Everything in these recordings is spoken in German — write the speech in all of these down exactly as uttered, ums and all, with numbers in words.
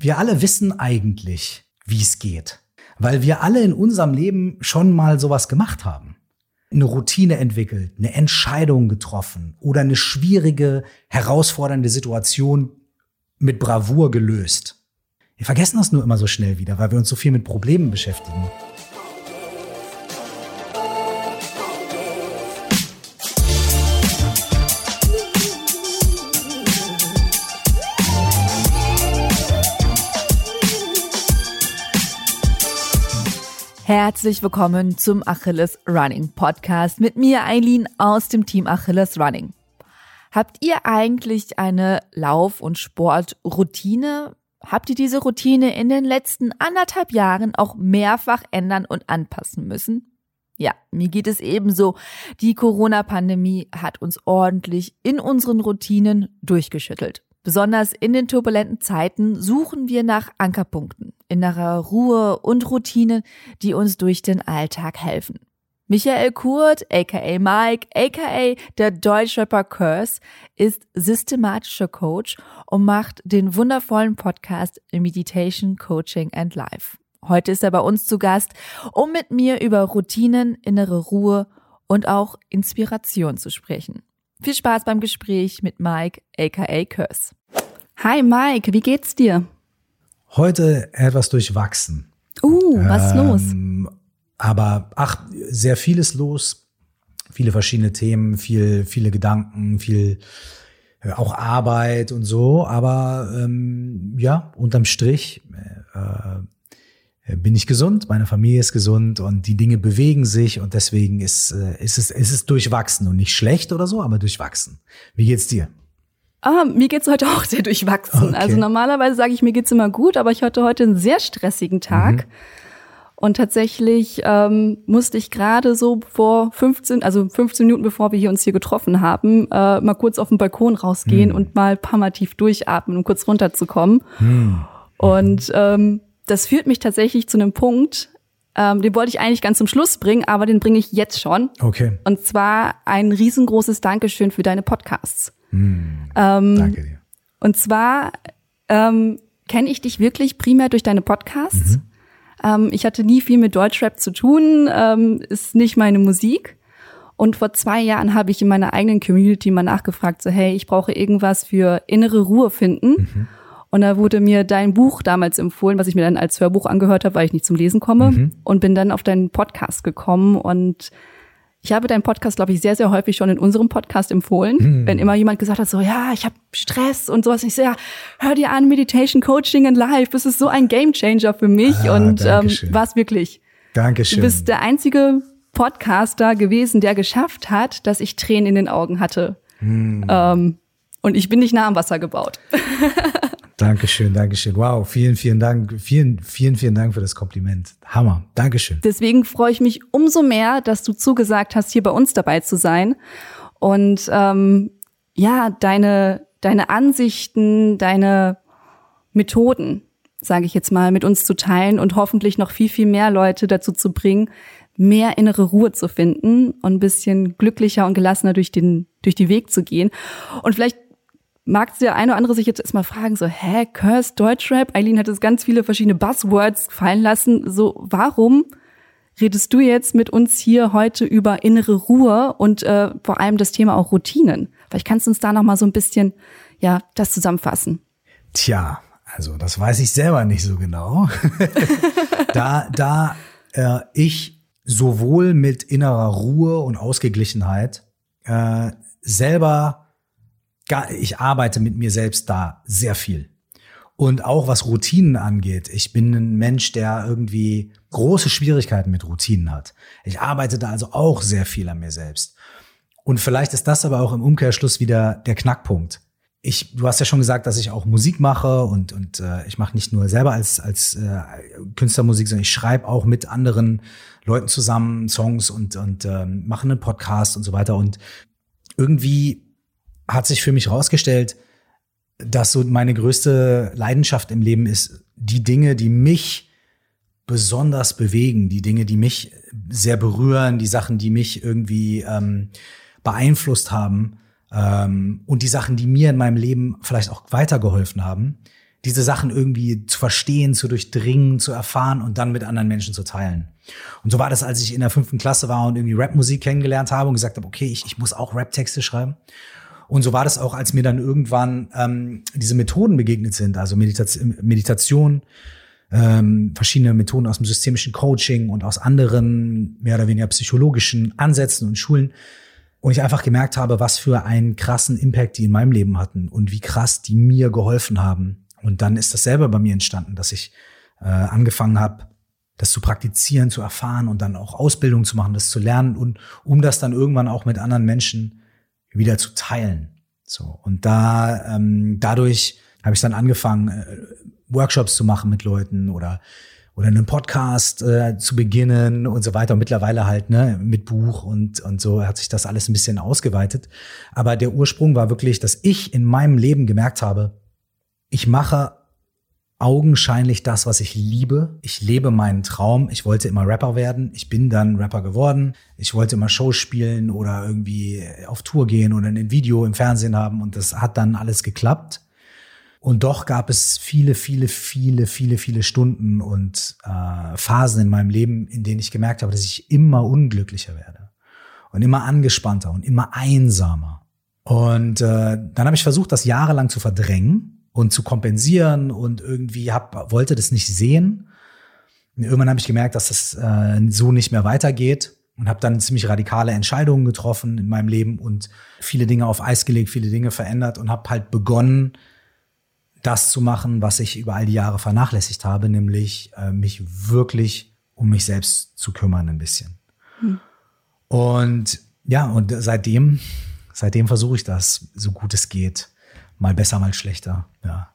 wir alle wissen eigentlich, wie es geht. Weil wir alle in unserem Leben schon mal sowas gemacht haben. Eine Routine entwickelt, eine Entscheidung getroffen oder eine schwierige, herausfordernde Situation mit Bravour gelöst. Wir vergessen das nur immer so schnell wieder, weil wir uns so viel mit Problemen beschäftigen. Herzlich willkommen zum Achilles Running Podcast mit mir, Eileen, aus dem Team Achilles Running. Habt ihr eigentlich eine Lauf- und Sportroutine? Habt ihr diese Routine in den letzten anderthalb Jahren auch mehrfach ändern und anpassen müssen? Ja, mir geht es ebenso. Die Corona-Pandemie hat uns ordentlich in unseren Routinen durchgeschüttelt. Besonders in den turbulenten Zeiten suchen wir nach Ankerpunkten, innerer Ruhe und Routinen, die uns durch den Alltag helfen. Michael Kurt, aka Mike, aka der Deutschrapper Curse, ist systematischer Coach und macht den wundervollen Podcast Meditation, Coaching and Life. Heute ist er bei uns zu Gast, um mit mir über Routinen, innere Ruhe und auch Inspiration zu sprechen. Viel Spaß beim Gespräch mit Mike, aka Curse. Hi Mike, wie geht's dir? Heute etwas durchwachsen. Uh, was ähm, los? Aber ach, sehr vieles los. Viele verschiedene Themen, viel, viele Gedanken, viel äh, auch Arbeit und so. Aber ähm, ja, unterm Strich äh, bin ich gesund, meine Familie ist gesund und die Dinge bewegen sich und deswegen ist, äh, ist, es, ist es durchwachsen und nicht schlecht oder so, aber durchwachsen. Wie geht's dir? Ah, mir geht's heute auch sehr durchwachsen. Okay. Also normalerweise sage ich, mir geht's immer gut, aber ich hatte heute einen sehr stressigen Tag. Mhm. Und tatsächlich ähm, musste ich gerade so vor fünfzehn, also fünfzehn Minuten bevor wir hier uns hier getroffen haben, äh, mal kurz auf den Balkon rausgehen mhm. und mal ein paar Mal tief durchatmen, um kurz runterzukommen. Mhm. Und ähm, das führt mich tatsächlich zu einem Punkt, ähm, den wollte ich eigentlich ganz zum Schluss bringen, aber den bringe ich jetzt schon. Okay. Und zwar ein riesengroßes Dankeschön für deine Podcasts. Hm, ähm, danke dir. Und zwar ähm, kenne ich dich wirklich primär durch deine Podcasts. Mhm. Ähm, ich hatte nie viel mit Deutschrap zu tun, ähm, ist nicht meine Musik. Und vor zwei Jahren habe ich in meiner eigenen Community mal nachgefragt, so hey, ich brauche irgendwas für innere Ruhe finden. Mhm. Und da wurde mir dein Buch damals empfohlen, was ich mir dann als Hörbuch angehört habe, weil ich nicht zum Lesen komme. Mhm. Und bin dann auf deinen Podcast gekommen und ich habe deinen Podcast, glaube ich, sehr, sehr häufig schon in unserem Podcast empfohlen. Mhm. Wenn immer jemand gesagt hat, so, ja, ich habe Stress und sowas. Ich so, ja, hör dir an, Meditation, Coaching and Life. Das ist so ein Gamechanger für mich. Ah, und ähm, war es wirklich. Dankeschön. Du bist der einzige Podcaster gewesen, der geschafft hat, dass ich Tränen in den Augen hatte. Mhm. Ähm, und ich bin nicht nah am Wasser gebaut. Dankeschön, Dankeschön. Wow, vielen, vielen Dank. Vielen, vielen, vielen Dank für das Kompliment. Hammer. Dankeschön. Deswegen freue ich mich umso mehr, dass du zugesagt hast, hier bei uns dabei zu sein. Und ähm, ja, deine, deine Ansichten, deine Methoden, sage ich jetzt mal, mit uns zu teilen und hoffentlich noch viel, viel mehr Leute dazu zu bringen, mehr innere Ruhe zu finden und ein bisschen glücklicher und gelassener durch den, durch die Weg zu gehen. Und vielleicht mag der eine oder andere sich jetzt erstmal fragen, so, hä, Curse, Deutschrap? Eileen hat jetzt ganz viele verschiedene Buzzwords fallen lassen. So, warum redest du jetzt mit uns hier heute über innere Ruhe und äh, vor allem das Thema auch Routinen? Vielleicht kannst du uns da noch mal so ein bisschen, ja, das zusammenfassen. Tja, also das weiß ich selber nicht so genau. da da äh, ich sowohl mit innerer Ruhe und Ausgeglichenheit äh, selber ich arbeite mit mir selbst da sehr viel. Und auch was Routinen angeht. Ich bin ein Mensch, der irgendwie große Schwierigkeiten mit Routinen hat. Ich arbeite da also auch sehr viel an mir selbst. Und vielleicht ist das aber auch im Umkehrschluss wieder der Knackpunkt. Ich, du hast ja schon gesagt, dass ich auch Musik mache und, und äh, ich mache nicht nur selber als, als äh, Künstlermusik, sondern ich schreibe auch mit anderen Leuten zusammen Songs und, und äh, mache einen Podcast und so weiter. Und irgendwie hat sich für mich rausgestellt, dass so meine größte Leidenschaft im Leben ist, die Dinge, die mich besonders bewegen, die Dinge, die mich sehr berühren, die Sachen, die mich irgendwie ähm, beeinflusst haben ähm, und die Sachen, die mir in meinem Leben vielleicht auch weitergeholfen haben, diese Sachen irgendwie zu verstehen, zu durchdringen, zu erfahren und dann mit anderen Menschen zu teilen. Und so war das, als ich in der fünften Klasse war und irgendwie Rapmusik kennengelernt habe und gesagt habe, okay, ich, ich muss auch Rap-Texte schreiben. Und so war das auch, als mir dann irgendwann ähm, diese Methoden begegnet sind, also Meditation, Meditation ähm, verschiedene Methoden aus dem systemischen Coaching und aus anderen mehr oder weniger psychologischen Ansätzen und Schulen. Und ich einfach gemerkt habe, was für einen krassen Impact die in meinem Leben hatten und wie krass die mir geholfen haben. Und dann ist das selber bei mir entstanden, dass ich äh, angefangen habe, das zu praktizieren, zu erfahren und dann auch Ausbildung zu machen, das zu lernen und um das dann irgendwann auch mit anderen Menschen wieder zu teilen. So, und da ähm, dadurch habe ich dann angefangen, äh, Workshops zu machen mit Leuten oder oder einen Podcast äh, zu beginnen und so weiter. Und mittlerweile halt ne mit Buch und und so hat sich das alles ein bisschen ausgeweitet. Aber der Ursprung war wirklich, dass ich in meinem Leben gemerkt habe, ich mache augenscheinlich das, was ich liebe. Ich lebe meinen Traum. Ich wollte immer Rapper werden. Ich bin dann Rapper geworden. Ich wollte immer Shows spielen oder irgendwie auf Tour gehen oder ein Video im Fernsehen haben. Und das hat dann alles geklappt. Und doch gab es viele, viele, viele, viele, viele Stunden und äh, Phasen in meinem Leben, in denen ich gemerkt habe, dass ich immer unglücklicher werde und immer angespannter und immer einsamer. Und äh, dann habe ich versucht, das jahrelang zu verdrängen und zu kompensieren und irgendwie hab, wollte das nicht sehen. Und irgendwann habe ich gemerkt, dass das äh, so nicht mehr weitergeht und habe dann ziemlich radikale Entscheidungen getroffen in meinem Leben und viele Dinge auf Eis gelegt, viele Dinge verändert und habe halt begonnen, das zu machen, was ich über all die Jahre vernachlässigt habe, nämlich äh, mich wirklich um mich selbst zu kümmern ein bisschen. Hm. Und ja, und seitdem, seitdem versuche ich das, so gut es geht. Mal besser, mal schlechter, ja.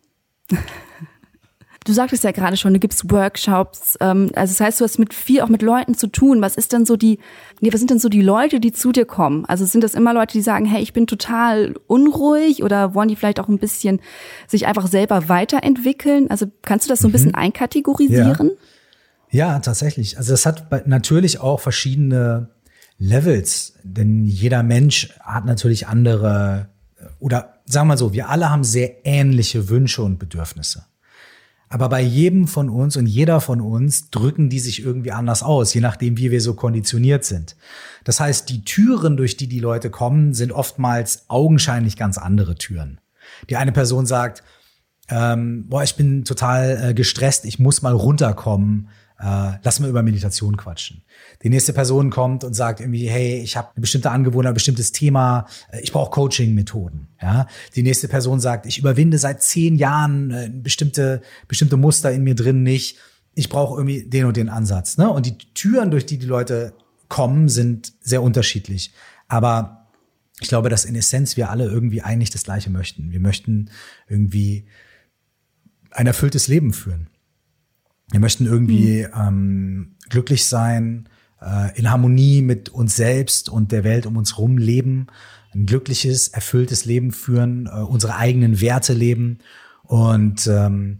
Du sagtest ja gerade schon, du gibst Workshops, ähm, also das heißt, du hast mit viel auch mit Leuten zu tun. Was ist denn so die, nee, was sind denn so die Leute, die zu dir kommen? Also sind das immer Leute, die sagen, hey, ich bin total unruhig oder wollen die vielleicht auch ein bisschen sich einfach selber weiterentwickeln? Also kannst du das so ein bisschen mhm. einkategorisieren? Ja. ja, tatsächlich. Also es hat natürlich auch verschiedene Levels, denn jeder Mensch hat natürlich andere, oder sagen wir mal so, wir alle haben sehr ähnliche Wünsche und Bedürfnisse. Aber bei jedem von uns und jeder von uns drücken die sich irgendwie anders aus, je nachdem, wie wir so konditioniert sind. Das heißt, die Türen, durch die die Leute kommen, sind oftmals augenscheinlich ganz andere Türen. Die eine Person sagt, ähm, boah, ich bin total äh, gestresst, ich muss mal runterkommen, äh, lass mal über Meditation quatschen. Die nächste Person kommt und sagt irgendwie, hey, ich habe eine bestimmte Angewohnheit, ein bestimmtes Thema, äh, ich brauche Coaching-Methoden. Ja? Die nächste Person sagt, ich überwinde seit zehn Jahren äh, bestimmte bestimmte Muster in mir drin nicht, ich brauche irgendwie den und den Ansatz. Ne? Und die Türen, durch die die Leute kommen, sind sehr unterschiedlich. Aber ich glaube, dass in Essenz wir alle irgendwie eigentlich das Gleiche möchten. Wir möchten irgendwie ein erfülltes Leben führen. Wir möchten irgendwie mhm. ähm, glücklich sein, äh, in Harmonie mit uns selbst und der Welt um uns herum leben, ein glückliches, erfülltes Leben führen, äh, unsere eigenen Werte leben. Und ähm,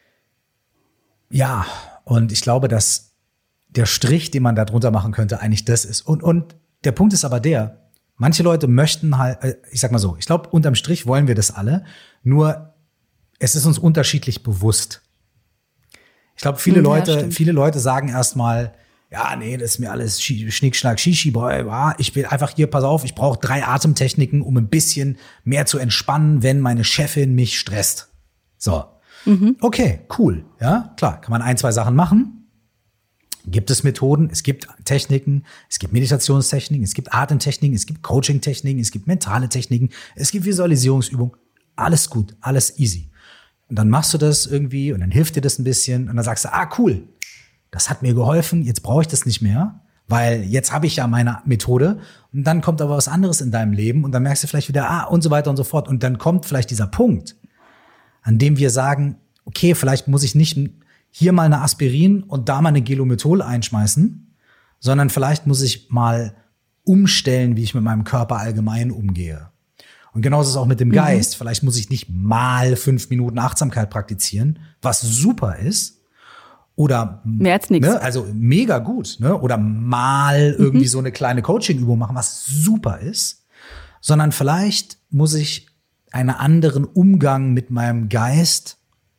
ja, und ich glaube, dass der Strich, den man da drunter machen könnte, eigentlich das ist. Und, und der Punkt ist aber der, manche Leute möchten halt, äh, ich sag mal so, ich glaube, unterm Strich wollen wir das alle, nur es ist uns unterschiedlich bewusst. Ich glaube, viele ja, Leute, stimmt. viele Leute sagen erstmal, ja, nee, das ist mir alles Schnick, Schnack, Shishi, boy, ich will einfach hier, pass auf, ich brauche drei Atemtechniken, um ein bisschen mehr zu entspannen, wenn meine Chefin mich stresst. So. Mhm. Okay, cool. Ja, klar, kann man ein, zwei Sachen machen. Gibt es Methoden, es gibt Techniken, es gibt Meditationstechniken, es gibt Atemtechniken, es gibt Coaching-Techniken, es gibt mentale Techniken, es gibt Visualisierungsübungen. Alles gut, alles easy. Und dann machst du das irgendwie und dann hilft dir das ein bisschen und dann sagst du, ah, cool, das hat mir geholfen, jetzt brauche ich das nicht mehr, weil jetzt habe ich ja meine Methode und dann kommt aber was anderes in deinem Leben und dann merkst du vielleicht wieder, ah, und so weiter und so fort. Und dann kommt vielleicht dieser Punkt, an dem wir sagen, okay, vielleicht muss ich nicht hier mal eine Aspirin und da mal eine Gelomethol einschmeißen, sondern vielleicht muss ich mal umstellen, wie ich mit meinem Körper allgemein umgehe. Und genauso ist es auch mit dem Geist. Mhm. Vielleicht muss ich nicht mal fünf Minuten Achtsamkeit praktizieren, was super ist. Oder, mehr als nichts. Ne, also mega gut. Ne? Oder mal mhm. irgendwie so eine kleine Coaching-Übung machen, was super ist. Sondern vielleicht muss ich einen anderen Umgang mit meinem Geist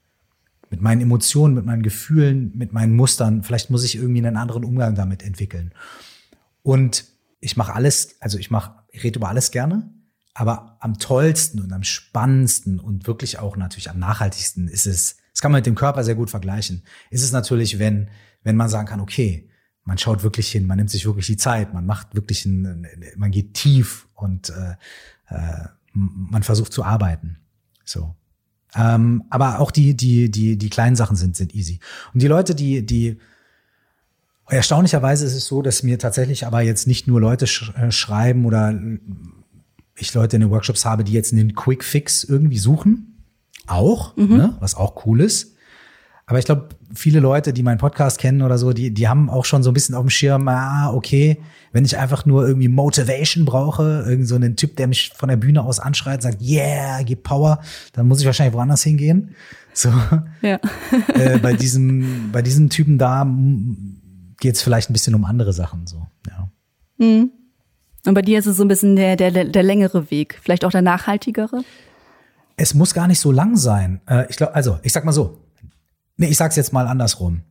mit meinen Emotionen, mit meinen Gefühlen, mit meinen Mustern. Vielleicht muss ich irgendwie einen anderen Umgang damit entwickeln. Und ich mache alles, also ich mache, ich rede über alles gerne, aber am tollsten und am spannendsten und wirklich auch natürlich am nachhaltigsten ist es, das kann man mit dem Körper sehr gut vergleichen, ist es natürlich, wenn, wenn man sagen kann, okay, man schaut wirklich hin, man nimmt sich wirklich die Zeit, man macht wirklich, ein, man geht tief und äh, äh, man versucht zu arbeiten. So. Ähm, aber auch die, die, die, die kleinen Sachen sind, sind easy. Und die Leute, die, die, erstaunlicherweise ist es so, dass mir tatsächlich aber jetzt nicht nur Leute sch- äh, schreiben oder ich Leute in den Workshops habe, die jetzt einen Quick Fix irgendwie suchen. Auch, mhm. ne, was auch cool ist. Aber ich glaube, viele Leute, die meinen Podcast kennen oder so, die, die haben auch schon so ein bisschen auf dem Schirm, ah, okay, wenn ich einfach nur irgendwie Motivation brauche, irgend so einen Typ, der mich von der Bühne aus anschreit und sagt, yeah, gib Power, dann muss ich wahrscheinlich woanders hingehen. So. Ja. äh, bei diesem, bei diesem Typen da geht es vielleicht ein bisschen um andere Sachen, so, ja. Mhm. Und bei dir ist es so ein bisschen der, der, der längere Weg, vielleicht auch der nachhaltigere? Es muss gar nicht so lang sein. Äh, ich glaube, also, ich sag mal so, nee, ich sag's jetzt mal andersrum.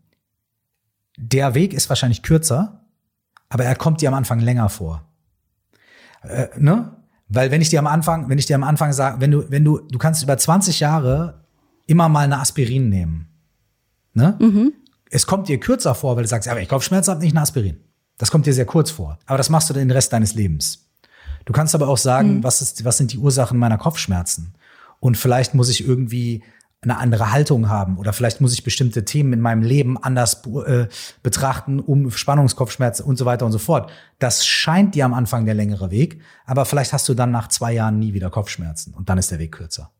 Der Weg ist wahrscheinlich kürzer, aber er kommt dir am Anfang länger vor. Äh, ne? Weil wenn ich dir am Anfang, wenn ich dir am Anfang sage, wenn du, wenn du, du kannst über zwanzig Jahre immer mal eine Aspirin nehmen. Ne? Mhm. Es kommt dir kürzer vor, weil du sagst, aber ich Kopfschmerzen habe nicht eine Aspirin. Das kommt dir sehr kurz vor. Aber das machst du den Rest deines Lebens. Du kannst aber auch sagen, mhm. was ist, was sind die Ursachen meiner Kopfschmerzen? Und vielleicht muss ich irgendwie eine andere Haltung haben oder vielleicht muss ich bestimmte Themen in meinem Leben anders äh, betrachten, um Spannungskopfschmerzen und so weiter und so fort. Das scheint dir am Anfang der längere Weg, aber vielleicht hast du dann nach zwei Jahren nie wieder Kopfschmerzen und dann ist der Weg kürzer.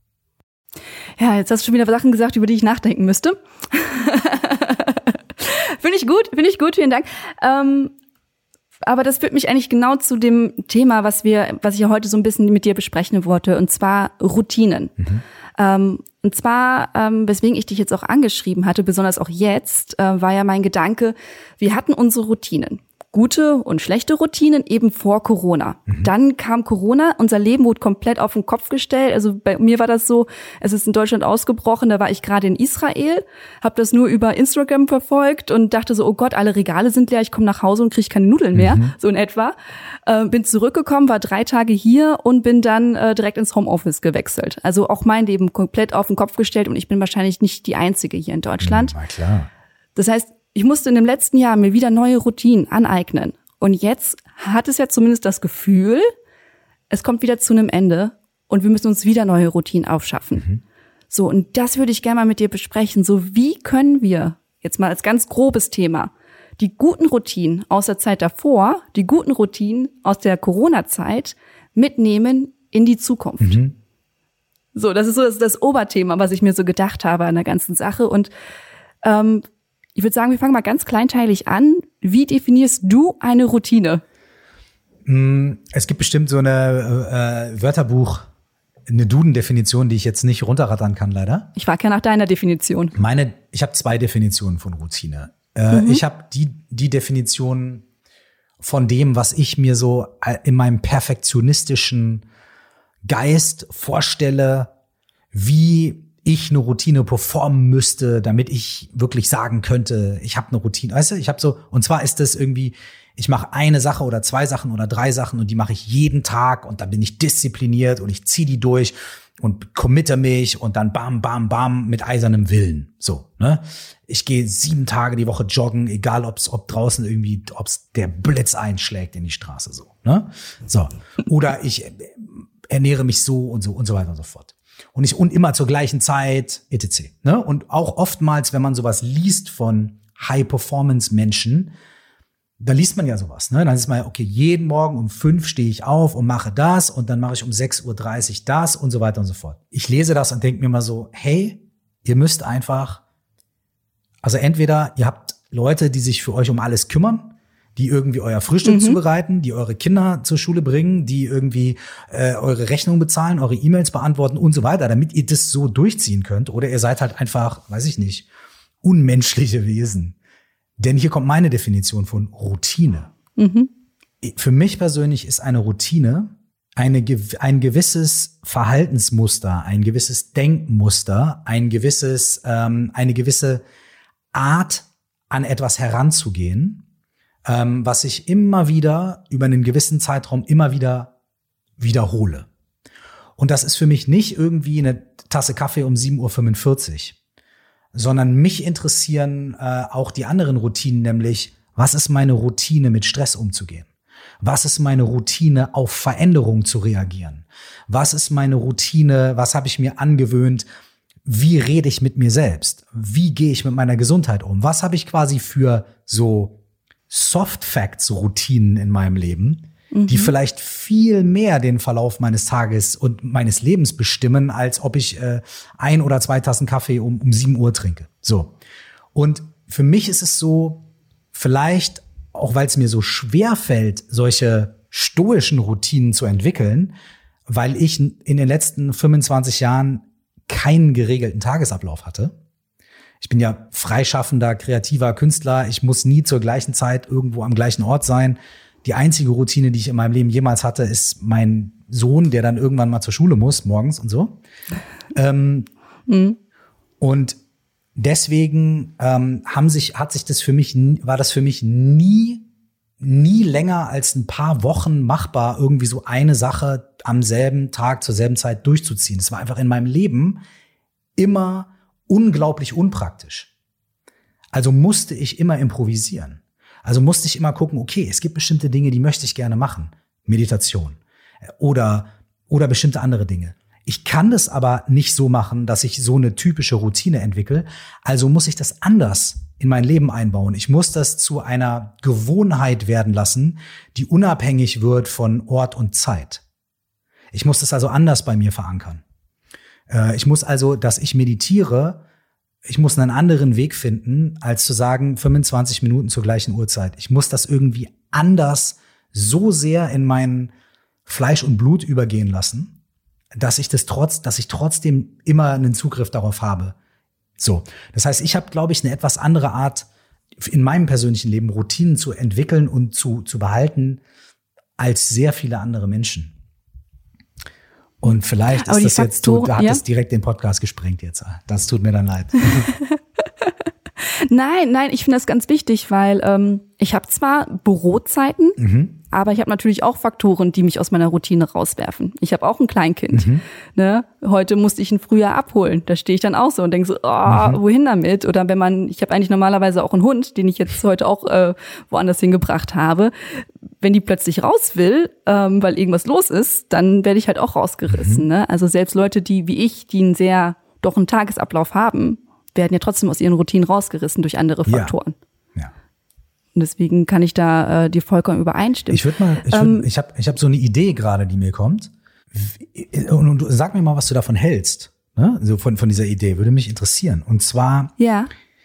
Ja, jetzt hast du schon wieder Sachen gesagt, über die ich nachdenken müsste. Finde ich gut, finde ich gut, vielen Dank. Ähm, aber das führt mich eigentlich genau zu dem Thema, was wir, was ich ja heute so ein bisschen mit dir besprechen wollte, und zwar Routinen. Mhm. Ähm, und zwar, ähm, weswegen ich dich jetzt auch angeschrieben hatte, besonders auch jetzt, äh, war ja mein Gedanke, wir hatten unsere Routinen. Gute und schlechte Routinen eben vor Corona. Mhm. Dann kam Corona, unser Leben wurde komplett auf den Kopf gestellt. Also bei mir war das so, es ist in Deutschland ausgebrochen, da war ich gerade in Israel, habe das nur über Instagram verfolgt und dachte so, oh Gott, alle Regale sind leer, ich komme nach Hause und kriege keine Nudeln mehr, mhm. so in etwa. Äh, bin zurückgekommen, war drei Tage hier und bin dann äh, direkt ins Homeoffice gewechselt. Also auch mein Leben komplett auf den Kopf gestellt und ich bin wahrscheinlich nicht die Einzige hier in Deutschland. Na klar. Das heißt, ich musste in dem letzten Jahr mir wieder neue Routinen aneignen. Und jetzt hat es ja zumindest das Gefühl, es kommt wieder zu einem Ende und wir müssen uns wieder neue Routinen aufschaffen. Mhm. So, und das würde ich gerne mal mit dir besprechen. So, wie können wir, jetzt mal als ganz grobes Thema, die guten Routinen aus der Zeit davor, die guten Routinen aus der Corona-Zeit mitnehmen in die Zukunft? Mhm. So, das ist so das, das Oberthema, was ich mir so gedacht habe an der ganzen Sache. Und ähm, ich würde sagen, wir fangen mal ganz kleinteilig an. Wie definierst du eine Routine? Es gibt bestimmt so eine äh, Wörterbuch, eine Duden-Definition, die ich jetzt nicht runterrattern kann, leider. Ich frage ja nach deiner Definition. Meine, ich habe zwei Definitionen von Routine. Äh, mhm. Ich habe die, die Definition von dem, was ich mir so in meinem perfektionistischen Geist vorstelle, wie ich eine Routine performen müsste, damit ich wirklich sagen könnte, ich habe eine Routine. Weißt du, ich habe so, und zwar ist das irgendwie, ich mache eine Sache oder zwei Sachen oder drei Sachen und die mache ich jeden Tag und dann bin ich diszipliniert und ich ziehe die durch und committe mich und dann bam, bam, bam mit eisernem Willen. So, ne? Ich gehe sieben Tage die Woche joggen, egal ob's, ob draußen irgendwie, ob's der Blitz einschlägt in die Straße, so, ne? So. Oder ich ernähre mich so und so und so weiter und so fort. Und ich und immer zur gleichen Zeit, et cetera. Ne? Und auch oftmals, wenn man sowas liest von High-Performance-Menschen, da liest man ja sowas. Ne? Dann ist man ja, okay, jeden Morgen um fünf stehe ich auf und mache das und dann mache ich um sechs Uhr dreißig das und so weiter und so fort. Ich lese das und denke mir mal so, hey, ihr müsst einfach, also entweder ihr habt Leute, die sich für euch um alles kümmern, die irgendwie euer Frühstück mhm. zubereiten, die eure Kinder zur Schule bringen, die irgendwie äh, eure Rechnung bezahlen, eure E-Mails beantworten und so weiter, damit ihr das so durchziehen könnt. Oder ihr seid halt einfach, weiß ich nicht, unmenschliche Wesen. Denn hier kommt meine Definition von Routine. Mhm. Für mich persönlich ist eine Routine eine, ein gewisses Verhaltensmuster, ein gewisses Denkmuster, ein gewisses, ähm, eine gewisse Art, an etwas heranzugehen, ähm, was ich immer wieder über einen gewissen Zeitraum immer wieder wiederhole. Und das ist für mich nicht irgendwie eine Tasse Kaffee um sieben Uhr fünfundvierzig, sondern mich interessieren äh, auch die anderen Routinen, nämlich, was ist meine Routine, mit Stress umzugehen? Was ist meine Routine, auf Veränderungen zu reagieren? Was ist meine Routine, was habe ich mir angewöhnt? Wie rede ich mit mir selbst? Wie gehe ich mit meiner Gesundheit um? Was habe ich quasi für so Soft Facts Routinen in meinem Leben, mhm. die vielleicht viel mehr den Verlauf meines Tages und meines Lebens bestimmen, als ob ich äh, ein oder zwei Tassen Kaffee um, um sieben Uhr trinke. So. Und für mich ist es so, vielleicht auch weil es mir so schwer fällt, solche stoischen Routinen zu entwickeln, weil ich in den letzten fünfundzwanzig Jahren keinen geregelten Tagesablauf hatte. Ich bin ja freischaffender, kreativer Künstler. Ich muss nie zur gleichen Zeit irgendwo am gleichen Ort sein. Die einzige Routine, die ich in meinem Leben jemals hatte, ist mein Sohn, der dann irgendwann mal zur Schule muss, morgens und so. ähm, mhm. Und deswegen ähm, haben sich, hat sich das für mich, war das für mich nie, nie länger als ein paar Wochen machbar, irgendwie so eine Sache am selben Tag zur selben Zeit durchzuziehen. Das war einfach in meinem Leben immer unglaublich unpraktisch. Also musste ich immer improvisieren. Also musste ich immer gucken, okay, es gibt bestimmte Dinge, die möchte ich gerne machen. Meditation oder, oder bestimmte andere Dinge. Ich kann das aber nicht so machen, dass ich so eine typische Routine entwickle. Also muss ich das anders in mein Leben einbauen. Ich muss das zu einer Gewohnheit werden lassen, die unabhängig wird von Ort und Zeit. Ich muss das also anders bei mir verankern. Äh, ich muss also, dass ich meditiere, ich muss einen anderen Weg finden, als zu sagen, fünfundzwanzig Minuten zur gleichen Uhrzeit. Ich muss das irgendwie anders so sehr in mein Fleisch und Blut übergehen lassen, dass ich das trotz, dass ich trotzdem immer einen Zugriff darauf habe. So. Das heißt, ich habe, glaube ich, eine etwas andere Art, in meinem persönlichen Leben Routinen zu entwickeln und zu, zu behalten, als sehr viele andere Menschen. Und vielleicht ist das Faktoren, jetzt, du, da hat ja? das direkt den Podcast gesprengt jetzt. Das tut mir dann leid. Nein, nein, ich finde das ganz wichtig, weil ähm, ich habe zwar Bürozeiten, mhm. aber ich habe natürlich auch Faktoren, die mich aus meiner Routine rauswerfen. Ich habe auch ein Kleinkind. Mhm. Ne? Heute musste ich ihn früher abholen. Da stehe ich dann auch so und denke so, oh, mhm. wohin damit? Oder wenn man, ich habe eigentlich normalerweise auch einen Hund, den ich jetzt heute auch äh, woanders hingebracht habe. Wenn die plötzlich raus will, ähm, weil irgendwas los ist, dann werde ich halt auch rausgerissen. Mhm. Ne? Also selbst Leute, die wie ich, die einen sehr, doch einen Tagesablauf haben, werden ja trotzdem aus ihren Routinen rausgerissen durch andere Faktoren. Ja. ja. Und deswegen kann ich da äh, dir vollkommen übereinstimmen. Ich würde mal, ich, würd, ähm, ich habe ich hab so eine Idee gerade, die mir kommt. Und, und sag mir mal, was du davon hältst. Ne? So von, von dieser Idee, würde mich interessieren. Und zwar, ja.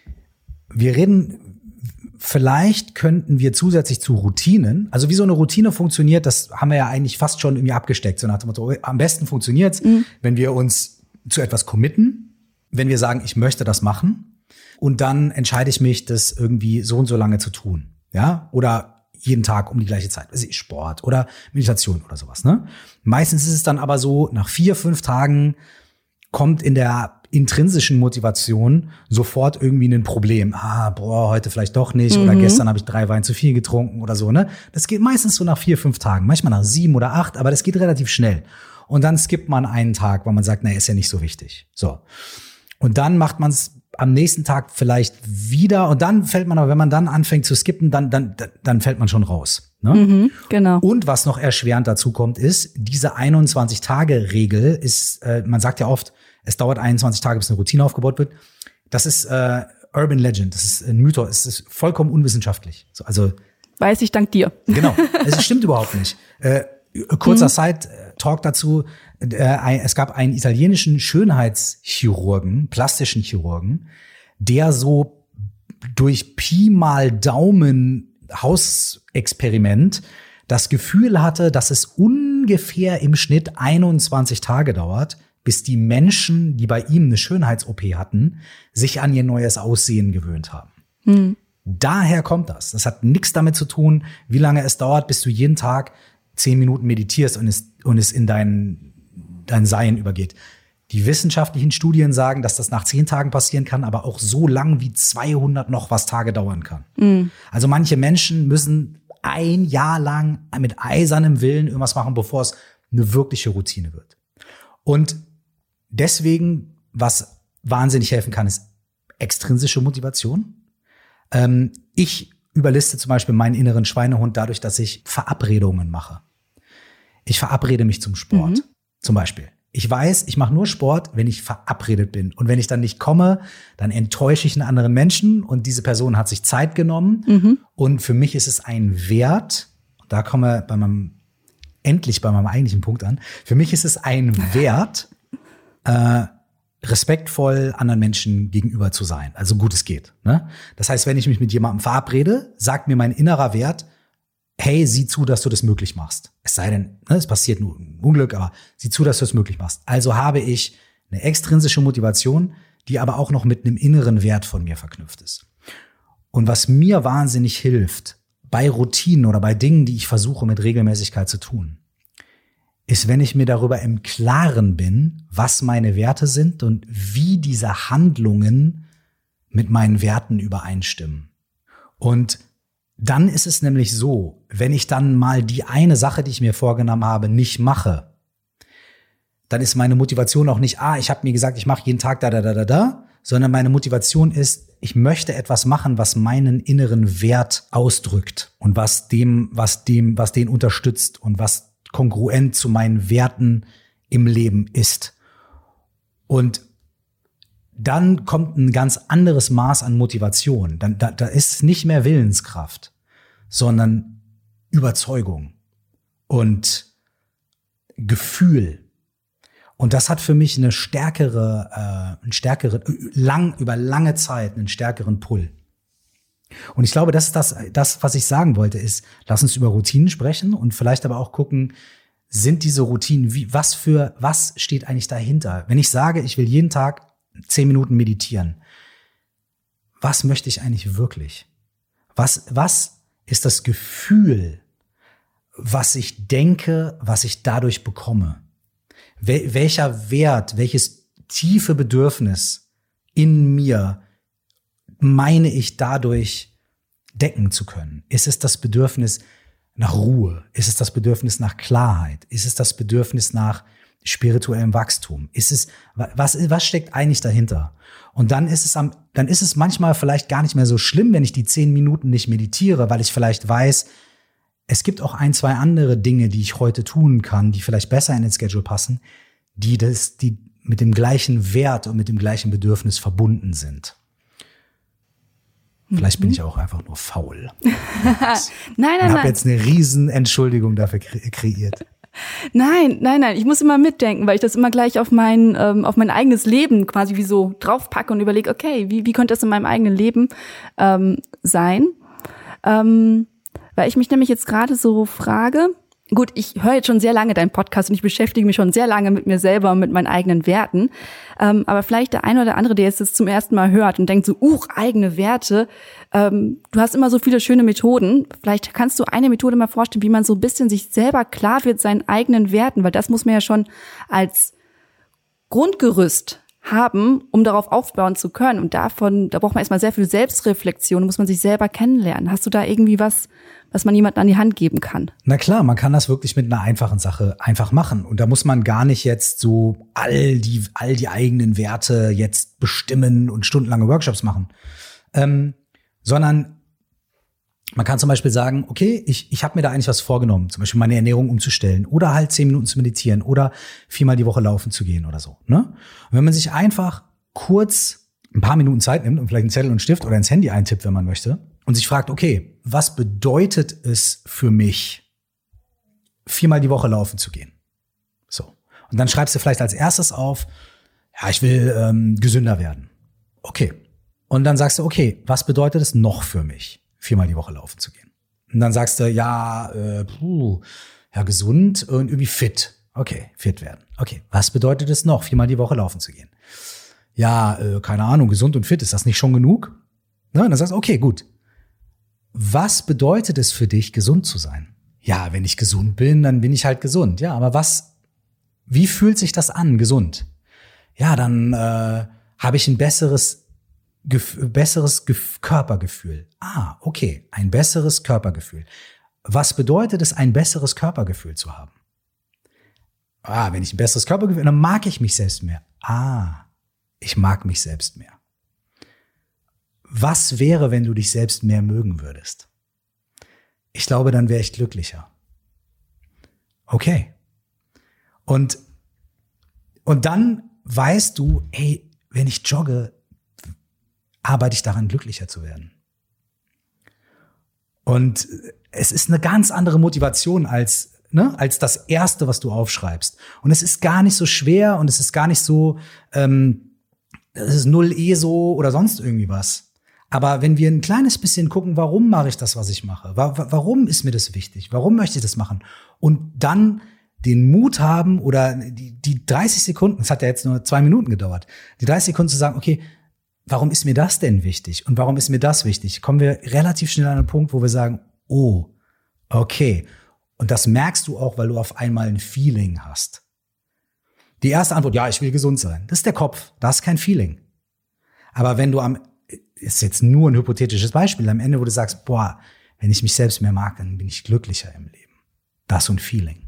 wir reden, vielleicht könnten wir zusätzlich zu Routinen, also wie so eine Routine funktioniert, das haben wir ja eigentlich fast schon irgendwie abgesteckt. So nach dem Motto, am besten funktioniert's, mhm. wenn wir uns zu etwas committen, wenn wir sagen, ich möchte das machen und dann entscheide ich mich, das irgendwie so und so lange zu tun, ja, oder jeden Tag um die gleiche Zeit, also Sport oder Meditation oder sowas, ne? Meistens ist es dann aber so, nach vier, fünf Tagen kommt in der intrinsischen Motivation sofort irgendwie ein Problem. Ah, boah, heute vielleicht doch nicht mhm. oder gestern habe ich drei Wein zu viel getrunken oder so, ne? Das geht meistens so nach vier, fünf Tagen, manchmal nach sieben oder acht, aber das geht relativ schnell. Und dann skippt man einen Tag, weil man sagt, na, ist ja nicht so wichtig. So. Und dann macht man es am nächsten Tag vielleicht wieder und dann fällt man aber, wenn man dann anfängt zu skippen, dann dann dann fällt man schon raus. Ne? Mhm, genau. Und was noch erschwerend dazu kommt, ist, diese einundzwanzig-Tage-Regel ist, äh, man sagt ja oft, es dauert einundzwanzig Tage, bis eine Routine aufgebaut wird. Das ist äh, Urban Legend, das ist ein Mythos, es ist vollkommen unwissenschaftlich. So, also weiß ich dank dir. Genau, es stimmt überhaupt nicht. Äh, kurzer mhm. Side-Talk dazu. Es gab einen italienischen Schönheitschirurgen, plastischen Chirurgen, der so durch Pi mal Daumen Hausexperiment das Gefühl hatte, dass es ungefähr im Schnitt einundzwanzig Tage dauert, bis die Menschen, die bei ihm eine Schönheits-O P hatten, sich an ihr neues Aussehen gewöhnt haben. Mhm. Daher kommt das. Das hat nichts damit zu tun, wie lange es dauert, bis du jeden Tag zehn Minuten meditierst und es, und es in dein, dein Sein übergeht. Die wissenschaftlichen Studien sagen, dass das nach zehn Tagen passieren kann, aber auch so lang wie zweihundert noch was Tage dauern kann. Mhm. Also manche Menschen müssen ein Jahr lang mit eisernem Willen irgendwas machen, bevor es eine wirkliche Routine wird. Und deswegen, was wahnsinnig helfen kann, ist extrinsische Motivation. Ähm, ich überliste zum Beispiel meinen inneren Schweinehund dadurch, dass ich Verabredungen mache. Ich verabrede mich zum Sport, mhm. zum Beispiel. Ich weiß, ich mache nur Sport, wenn ich verabredet bin. Und wenn ich dann nicht komme, dann enttäusche ich einen anderen Menschen und diese Person hat sich Zeit genommen. Mhm. Und für mich ist es ein Wert, da kommen wir bei meinem, endlich bei meinem eigentlichen Punkt an, für mich ist es ein Wert, äh, respektvoll anderen Menschen gegenüber zu sein, also gut es geht. Ne? Das heißt, wenn ich mich mit jemandem verabrede, sagt mir mein innerer Wert, hey, sieh zu, dass du das möglich machst. Es sei denn, ne, es passiert nur ein Unglück, aber sieh zu, dass du das möglich machst. Also habe ich eine extrinsische Motivation, die aber auch noch mit einem inneren Wert von mir verknüpft ist. Und was mir wahnsinnig hilft, bei Routinen oder bei Dingen, die ich versuche mit Regelmäßigkeit zu tun, ist, wenn ich mir darüber im Klaren bin, was meine Werte sind und wie diese Handlungen mit meinen Werten übereinstimmen. Und dann ist es nämlich so, wenn ich dann mal die eine Sache, die ich mir vorgenommen habe, nicht mache, dann ist meine Motivation auch nicht, ah, ich habe mir gesagt, ich mache jeden Tag da, da, da, da, da, sondern meine Motivation ist, ich möchte etwas machen, was meinen inneren Wert ausdrückt und was dem, was dem, was den unterstützt und was kongruent zu meinen Werten im Leben ist. Und dann kommt ein ganz anderes Maß an Motivation. Dann, da, da ist nicht mehr Willenskraft, sondern Überzeugung und Gefühl. Und das hat für mich eine stärkere, äh, einen stärkeren, lang, über lange Zeit einen stärkeren Pull. Und ich glaube, das ist das, das, was ich sagen wollte, ist, lass uns über Routinen sprechen und vielleicht aber auch gucken, sind diese Routinen, wie, was für, was steht eigentlich dahinter? Wenn ich sage, ich will jeden Tag zehn Minuten meditieren, was möchte ich eigentlich wirklich? Was, was ist das Gefühl, was ich denke, was ich dadurch bekomme? Wel, welcher Wert, welches tiefe Bedürfnis in mir meine ich dadurch decken zu können? Ist es das Bedürfnis nach Ruhe? Ist es das Bedürfnis nach Klarheit? Ist es das Bedürfnis nach spirituellem Wachstum? Ist es, was, was steckt eigentlich dahinter? Und dann ist es am, dann ist es manchmal vielleicht gar nicht mehr so schlimm, wenn ich die zehn Minuten nicht meditiere, weil ich vielleicht weiß, es gibt auch ein, zwei andere Dinge, die ich heute tun kann, die vielleicht besser in den Schedule passen, die das, die mit dem gleichen Wert und mit dem gleichen Bedürfnis verbunden sind. Vielleicht bin ich auch einfach nur faul. nein, nein, ich habe habe jetzt eine riesen Entschuldigung dafür kre- kreiert. Nein, nein, nein. Ich muss immer mitdenken, weil ich das immer gleich auf mein ähm, auf mein eigenes Leben quasi wie so draufpacke und überlege, okay, wie wie könnte das in meinem eigenen Leben ähm, sein? Ähm, weil ich mich nämlich jetzt gerade so frage. Gut, ich höre jetzt schon sehr lange deinen Podcast und ich beschäftige mich schon sehr lange mit mir selber und mit meinen eigenen Werten. Ähm, aber vielleicht der eine oder andere, der jetzt das zum ersten Mal hört und denkt so, uh, eigene Werte. Ähm, du hast immer so viele schöne Methoden. Vielleicht kannst du eine Methode mal vorstellen, wie man so ein bisschen sich selber klar wird, seinen eigenen Werten. Weil das muss man ja schon als Grundgerüst haben, um darauf aufbauen zu können. Und davon, da braucht man erstmal sehr viel Selbstreflexion, muss man sich selber kennenlernen. Hast du da irgendwie was, was man jemandem an die Hand geben kann? Na klar, man kann das wirklich mit einer einfachen Sache einfach machen. Und da muss man gar nicht jetzt so all die, all die eigenen Werte jetzt bestimmen und stundenlange Workshops machen. Ähm, sondern man kann zum Beispiel sagen, okay, ich, ich habe mir da eigentlich was vorgenommen, zum Beispiel meine Ernährung umzustellen oder halt zehn Minuten zu meditieren oder viermal die Woche laufen zu gehen oder so. Ne? Und wenn man sich einfach kurz ein paar Minuten Zeit nimmt und vielleicht einen Zettel und einen Stift oder ins Handy eintippt, wenn man möchte, und sich fragt, okay, was bedeutet es für mich, viermal die Woche laufen zu gehen? So. Und dann schreibst du vielleicht als erstes auf, ja, ich will ähm, gesünder werden. Okay. Und dann sagst du, okay, was bedeutet es noch für mich, viermal die Woche laufen zu gehen? Und dann sagst du, ja, äh, puh, ja, gesund und irgendwie fit. Okay, fit werden. Okay, was bedeutet es noch, viermal die Woche laufen zu gehen? Ja, äh, keine Ahnung, gesund und fit, ist das nicht schon genug? Ne? Und dann sagst du, okay, gut. Was bedeutet es für dich, gesund zu sein? Ja, wenn ich gesund bin, dann bin ich halt gesund. Ja, aber was, wie fühlt sich das an, gesund? Ja, dann äh, habe ich ein besseres, gef- besseres gef- Körpergefühl. Ah, okay, ein besseres Körpergefühl. Was bedeutet es, ein besseres Körpergefühl zu haben? Ah, wenn ich ein besseres Körpergefühl habe, dann mag ich mich selbst mehr. Ah, ich mag mich selbst mehr. Was wäre, wenn du dich selbst mehr mögen würdest? Ich glaube, dann wäre ich glücklicher. Okay. Und, und dann weißt du, hey, wenn ich jogge, arbeite ich daran, glücklicher zu werden. Und es ist eine ganz andere Motivation als Ne, als das Erste, was du aufschreibst. Und es ist gar nicht so schwer und es ist gar nicht so, ähm, es ist null E S O oder sonst irgendwie was. Aber wenn wir ein kleines bisschen gucken, warum mache ich das, was ich mache? Wa- warum ist mir das wichtig? Warum möchte ich das machen? Und dann den Mut haben oder die, die dreißig Sekunden, es hat ja jetzt nur zwei Minuten gedauert, die dreißig Sekunden zu sagen, okay, warum ist mir das denn wichtig? Und warum ist mir das wichtig? Kommen wir relativ schnell an einen Punkt, wo wir sagen, oh, okay. Und das merkst du auch, weil du auf einmal ein Feeling hast. Die erste Antwort, ja, ich will gesund sein. Das ist der Kopf, das ist kein Feeling. Aber wenn du am, ist jetzt nur ein hypothetisches Beispiel, am Ende, wo du sagst, boah, wenn ich mich selbst mehr mag, dann bin ich glücklicher im Leben. Das ist so ein Feeling.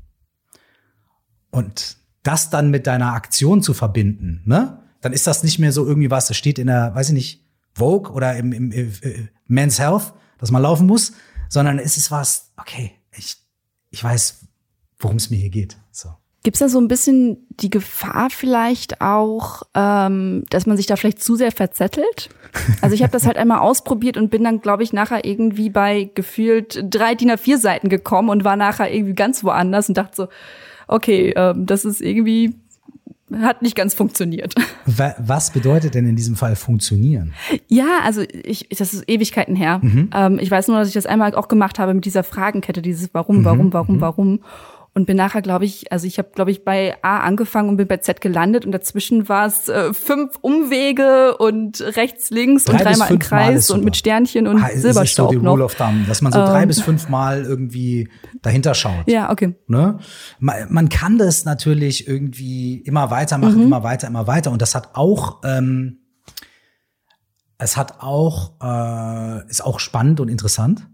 Und das dann mit deiner Aktion zu verbinden, ne? Dann ist das nicht mehr so irgendwie was, das steht in der, weiß ich nicht, Vogue oder im, im, im Men's Health, dass man laufen muss, sondern es ist was, okay, ich Ich weiß, worum es mir hier geht. So. Gibt's da so ein bisschen die Gefahr vielleicht auch, ähm, dass man sich da vielleicht zu sehr verzettelt? Also ich habe das halt einmal ausprobiert und bin dann, glaube ich, nachher irgendwie bei gefühlt drei D I N A vier Seiten gekommen und war nachher irgendwie ganz woanders und dachte so, okay, ähm, das ist irgendwie, hat nicht ganz funktioniert. Was bedeutet denn in diesem Fall funktionieren? Ja, also ich, das ist Ewigkeiten her. Mhm. Ähm, ich weiß nur, dass ich das einmal auch gemacht habe mit dieser Fragenkette, dieses Warum, Warum, Warum, mhm. Warum. Und bin nachher, glaube ich, also ich habe, glaube ich, bei A angefangen und bin bei Z gelandet und dazwischen war es äh, fünf Umwege und rechts, links drei und dreimal im Kreis und mit Sternchen und ha, Silberstaub ist so die noch. Rule of Thumb, dass man so ähm. drei bis fünf Mal irgendwie dahinter schaut. Ja, okay. Ne? Man, man kann das natürlich irgendwie immer weitermachen, mhm. immer weiter, immer weiter. Und das hat auch, ähm, es hat auch, äh, ist auch spannend und interessant.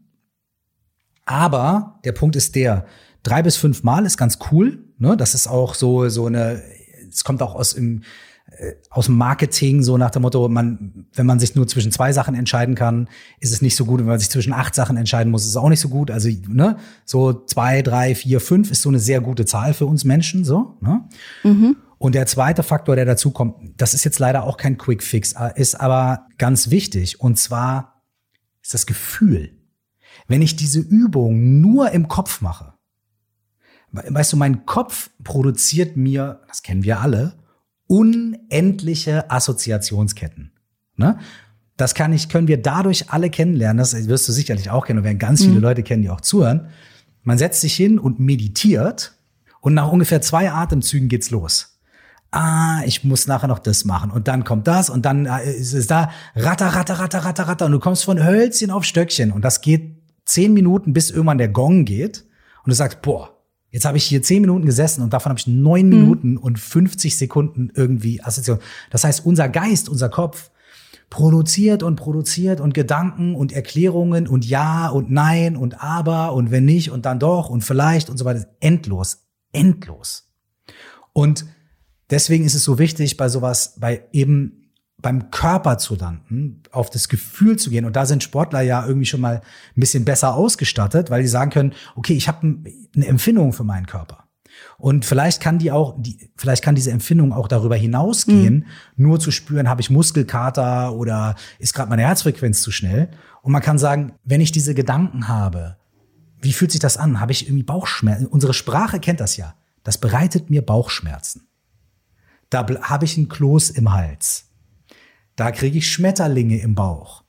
Aber der Punkt ist der, drei bis fünf Mal ist ganz cool, ne? Das ist auch so so eine, es kommt auch aus im äh, aus dem Marketing, so nach dem Motto, man, wenn man sich nur zwischen zwei Sachen entscheiden kann, ist es nicht so gut. Wenn man sich zwischen acht Sachen entscheiden muss, ist es auch nicht so gut. Also ne, so zwei, drei, vier, fünf ist so eine sehr gute Zahl für uns Menschen, so. Ne? Mhm. Und der zweite Faktor, der dazu kommt, das ist jetzt leider auch kein Quick Fix, ist aber ganz wichtig. Und zwar ist das Gefühl. Wenn ich diese Übung nur im Kopf mache, weißt du, mein Kopf produziert mir, das kennen wir alle, unendliche Assoziationsketten. Ne? Das kann ich, können wir dadurch alle kennenlernen. Das wirst du sicherlich auch kennen und werden ganz viele mhm. Leute kennen, die auch zuhören. Man setzt sich hin und meditiert und nach ungefähr zwei Atemzügen geht's los. Ah, ich muss nachher noch das machen und dann kommt das und dann ist es da ratter, ratter, ratter, ratter, ratter und du kommst von Hölzchen auf Stöckchen und das geht zehn Minuten, bis irgendwann der Gong geht und du sagst, boah, jetzt habe ich hier zehn Minuten gesessen und davon habe ich neun mhm. Minuten und fünfzig Sekunden irgendwie Assoziation. Das heißt, unser Geist, unser Kopf produziert und produziert und Gedanken und Erklärungen und ja und nein und aber und wenn nicht und dann doch und vielleicht und so weiter. Endlos, endlos. Und deswegen ist es so wichtig, bei sowas, bei eben beim Körper zu landen, auf das Gefühl zu gehen. Und da sind Sportler ja irgendwie schon mal ein bisschen besser ausgestattet, weil die sagen können, okay, ich habe eine Empfindung für meinen Körper. Und vielleicht kann die auch, die, vielleicht kann diese Empfindung auch darüber hinausgehen, mhm. nur zu spüren, habe ich Muskelkater oder ist gerade meine Herzfrequenz zu schnell. Und man kann sagen, wenn ich diese Gedanken habe, wie fühlt sich das an? Habe ich irgendwie Bauchschmerzen? Unsere Sprache kennt das ja. Das bereitet mir Bauchschmerzen. Da habe ich einen Kloß im Hals. Da kriege ich Schmetterlinge im Bauch.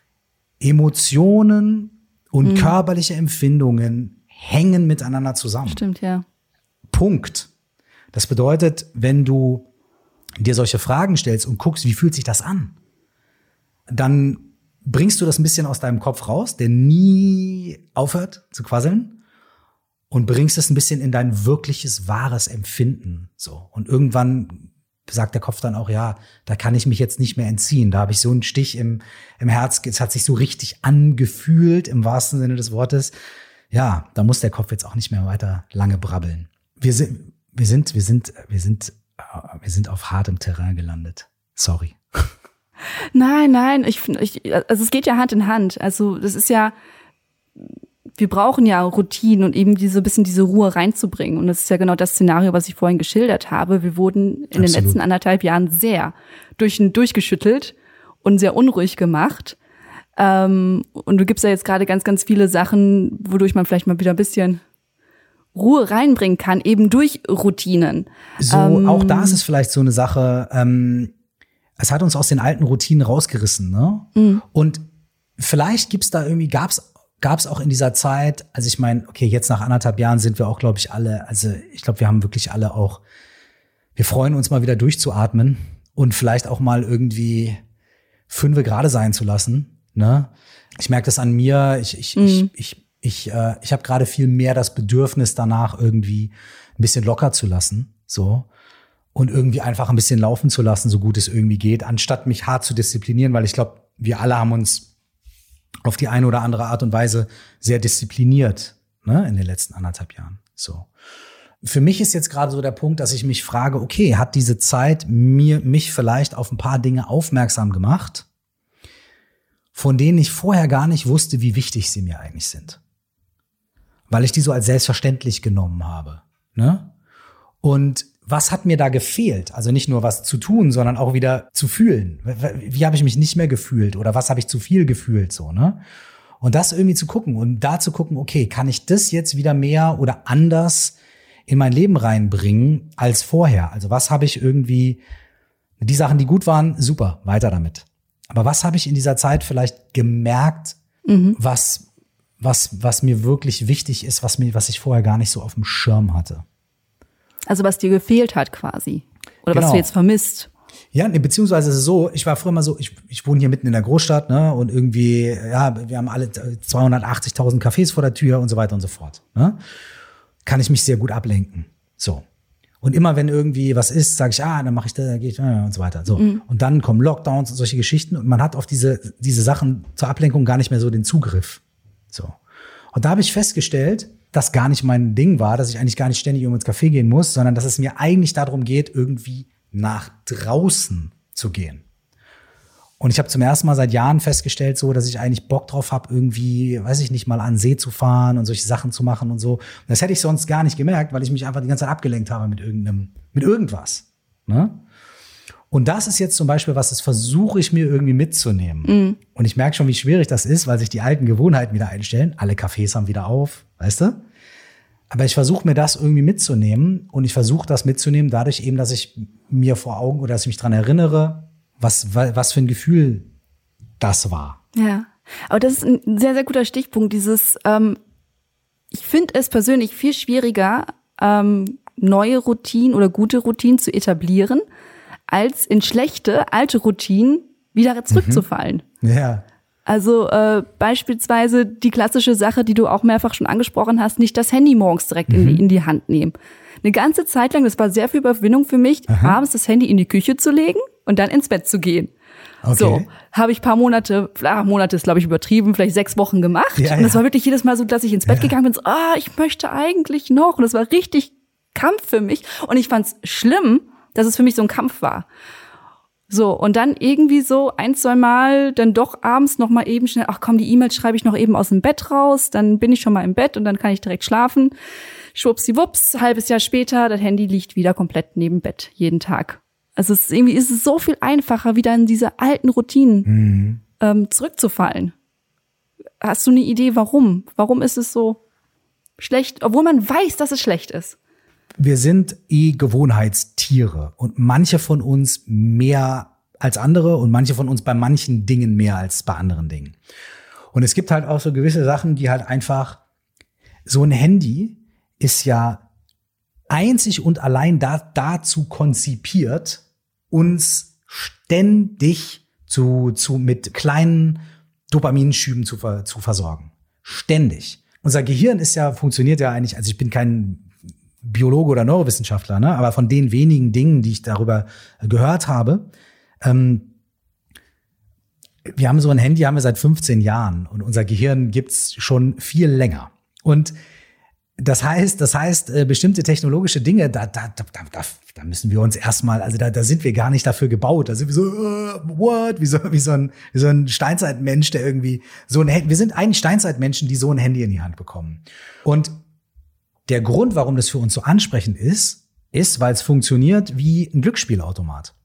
Emotionen und mhm. körperliche Empfindungen hängen miteinander zusammen. Stimmt, ja. Punkt. Das bedeutet, wenn du dir solche Fragen stellst und guckst, wie fühlt sich das an, dann bringst du das ein bisschen aus deinem Kopf raus, der nie aufhört zu quasseln. und bringst es ein bisschen in dein wirkliches, wahres Empfinden. So. Und irgendwann sagt der Kopf dann auch, ja, da kann ich mich jetzt nicht mehr entziehen. Da habe ich so einen Stich im, im Herz. Es hat sich so richtig angefühlt, im wahrsten Sinne des Wortes. Ja, da muss der Kopf jetzt auch nicht mehr weiter lange brabbeln. Wir sind, wir sind, wir sind, wir sind, wir sind auf hartem Terrain gelandet. Sorry. Nein, nein, ich finde, ich, also es geht ja Hand in Hand. Also das ist ja, wir brauchen ja Routinen und eben diese bisschen diese Ruhe reinzubringen. Und das ist ja genau das Szenario, was ich vorhin geschildert habe. Wir wurden in Absolut. den letzten anderthalb Jahren sehr durch, durchgeschüttelt und sehr unruhig gemacht. Ähm, und du gibst ja jetzt gerade ganz, ganz viele Sachen, wodurch man vielleicht mal wieder ein bisschen Ruhe reinbringen kann, eben durch Routinen. So, ähm, auch da ist es vielleicht so eine Sache, ähm, es hat uns aus den alten Routinen rausgerissen, ne? Mhm. Und vielleicht gibt's da irgendwie, gab's, gab's auch in dieser Zeit, also ich meine, okay, jetzt nach anderthalb Jahren sind wir auch, glaube ich, alle, also ich glaube, wir haben wirklich alle auch, wir freuen uns mal wieder durchzuatmen und vielleicht auch mal irgendwie fünfe gerade sein zu lassen, ne? Ich merke das an mir, ich, ich, mhm. ich, ich, ich, äh, ich habe gerade viel mehr das Bedürfnis danach, irgendwie ein bisschen locker zu lassen, so. Und irgendwie einfach ein bisschen laufen zu lassen, so gut es irgendwie geht, anstatt mich hart zu disziplinieren, weil ich glaube, wir alle haben uns auf die eine oder andere Art und Weise sehr diszipliniert, ne, in den letzten anderthalb Jahren. So. Für mich ist jetzt gerade so der Punkt, dass ich mich frage, okay, hat diese Zeit mir mich vielleicht auf ein paar Dinge aufmerksam gemacht, von denen ich vorher gar nicht wusste, wie wichtig sie mir eigentlich sind. Weil ich die so als selbstverständlich genommen habe, ne? Und was hat mir da gefehlt? Also nicht nur was zu tun, sondern auch wieder zu fühlen. Wie habe ich mich nicht mehr gefühlt oder was habe ich zu viel gefühlt, so, ne? Und das irgendwie zu gucken und da zu gucken, okay, kann ich das jetzt wieder mehr oder anders in mein Leben reinbringen als vorher? Also was habe ich irgendwie, die Sachen, die gut waren, super, weiter damit. Aber was habe ich in dieser Zeit vielleicht gemerkt, mhm. was, was, was mir wirklich wichtig ist, was mir, was ich vorher gar nicht so auf dem Schirm hatte? Also was dir gefehlt hat quasi. Oder genau. was du jetzt vermisst. Ja, beziehungsweise ist es so, ich war früher mal so, ich, ich wohne hier mitten in der Großstadt, ne, und irgendwie, ja, wir haben alle zweihundertachtzigtausend Cafés vor der Tür und so weiter und so fort, ne. Kann ich mich sehr gut ablenken. So. Und immer wenn irgendwie was ist, sage ich, ah, dann mache ich das, dann gehe ich, äh, und so weiter. So. Mhm. Und dann kommen Lockdowns und solche Geschichten und man hat auf diese, diese Sachen zur Ablenkung gar nicht mehr so den Zugriff. So. Und da habe ich festgestellt, das gar nicht mein Ding war, dass ich eigentlich gar nicht ständig irgendwo ins Café gehen muss, sondern dass es mir eigentlich darum geht, irgendwie nach draußen zu gehen. Und ich habe zum ersten Mal seit Jahren festgestellt, so, dass ich eigentlich Bock drauf habe, irgendwie, weiß ich nicht, mal an den See zu fahren und solche Sachen zu machen und so. Und das hätte ich sonst gar nicht gemerkt, weil ich mich einfach die ganze Zeit abgelenkt habe mit irgendeinem, mit irgendwas. Ne? Und das ist jetzt zum Beispiel was, das versuche ich mir irgendwie mitzunehmen. Mhm. Und ich merke schon, wie schwierig das ist, weil sich die alten Gewohnheiten wieder einstellen. Alle Cafés haben wieder auf, weißt du? Aber ich versuche mir das irgendwie mitzunehmen. Und ich versuche das mitzunehmen dadurch eben, dass ich mir vor Augen oder dass ich mich dran erinnere, was, was für ein Gefühl das war. Ja, aber das ist ein sehr, sehr guter Stichpunkt. Dieses, ähm, ich finde es persönlich viel schwieriger, ähm, neue Routinen oder gute Routinen zu etablieren, als in schlechte, alte Routinen wieder zurückzufallen. Mhm. Ja. Also äh, beispielsweise die klassische Sache, die du auch mehrfach schon angesprochen hast, nicht das Handy morgens direkt mhm. in, die, in die Hand nehmen. Eine ganze Zeit lang, das war sehr viel Überwindung für mich, Aha. abends das Handy in die Küche zu legen und dann ins Bett zu gehen. Okay. So, habe ich paar Monate, ach, Monate ist glaube ich übertrieben, vielleicht sechs Wochen gemacht. Ja, und das ja. war wirklich jedes Mal so, dass ich ins Bett ja. gegangen bin, so, ah, ich möchte eigentlich noch. Und das war richtig Kampf für mich. Und ich fand's schlimm, dass es für mich so ein Kampf war. So, und dann irgendwie so ein, zwei Mal dann doch abends noch mal eben schnell, ach komm, die E-Mails schreibe ich noch eben aus dem Bett raus, dann bin ich schon mal im Bett und dann kann ich direkt schlafen. Schwuppsiwupps, halbes Jahr später, das Handy liegt wieder komplett neben Bett, jeden Tag. Also es ist irgendwie ist es so viel einfacher, wieder in diese alten Routinen mhm. ähm, zurückzufallen. Hast du eine Idee, warum? Warum ist es so schlecht, obwohl man weiß, dass es schlecht ist? Wir sind eh Gewohnheitstiere und manche von uns mehr als andere und manche von uns bei manchen Dingen mehr als bei anderen Dingen. Und es gibt halt auch so gewisse Sachen, die halt einfach, so ein Handy ist ja einzig und allein da, dazu konzipiert, uns ständig zu, zu, mit kleinen Dopaminschüben zu, zu versorgen. Ständig. unser Gehirn ist ja, funktioniert ja eigentlich, also ich bin kein Biologe oder Neurowissenschaftler, ne, aber von den wenigen Dingen, die ich darüber gehört habe, ähm, wir haben so ein Handy, haben wir seit fünfzehn Jahren und unser Gehirn gibt's schon viel länger. Und das heißt, das heißt, äh, bestimmte technologische Dinge, da, da, da, da, da müssen wir uns erstmal, also da, da sind wir gar nicht dafür gebaut. Da sind wir so, uh, what? Wie so, wie so ein, wie so ein Steinzeitmensch, der irgendwie so ein Handy, wir sind eigentlich Steinzeitmenschen, die so ein Handy in die Hand bekommen. Und der Grund, warum das für uns so ansprechend ist, ist, weil es funktioniert wie ein Glücksspielautomat.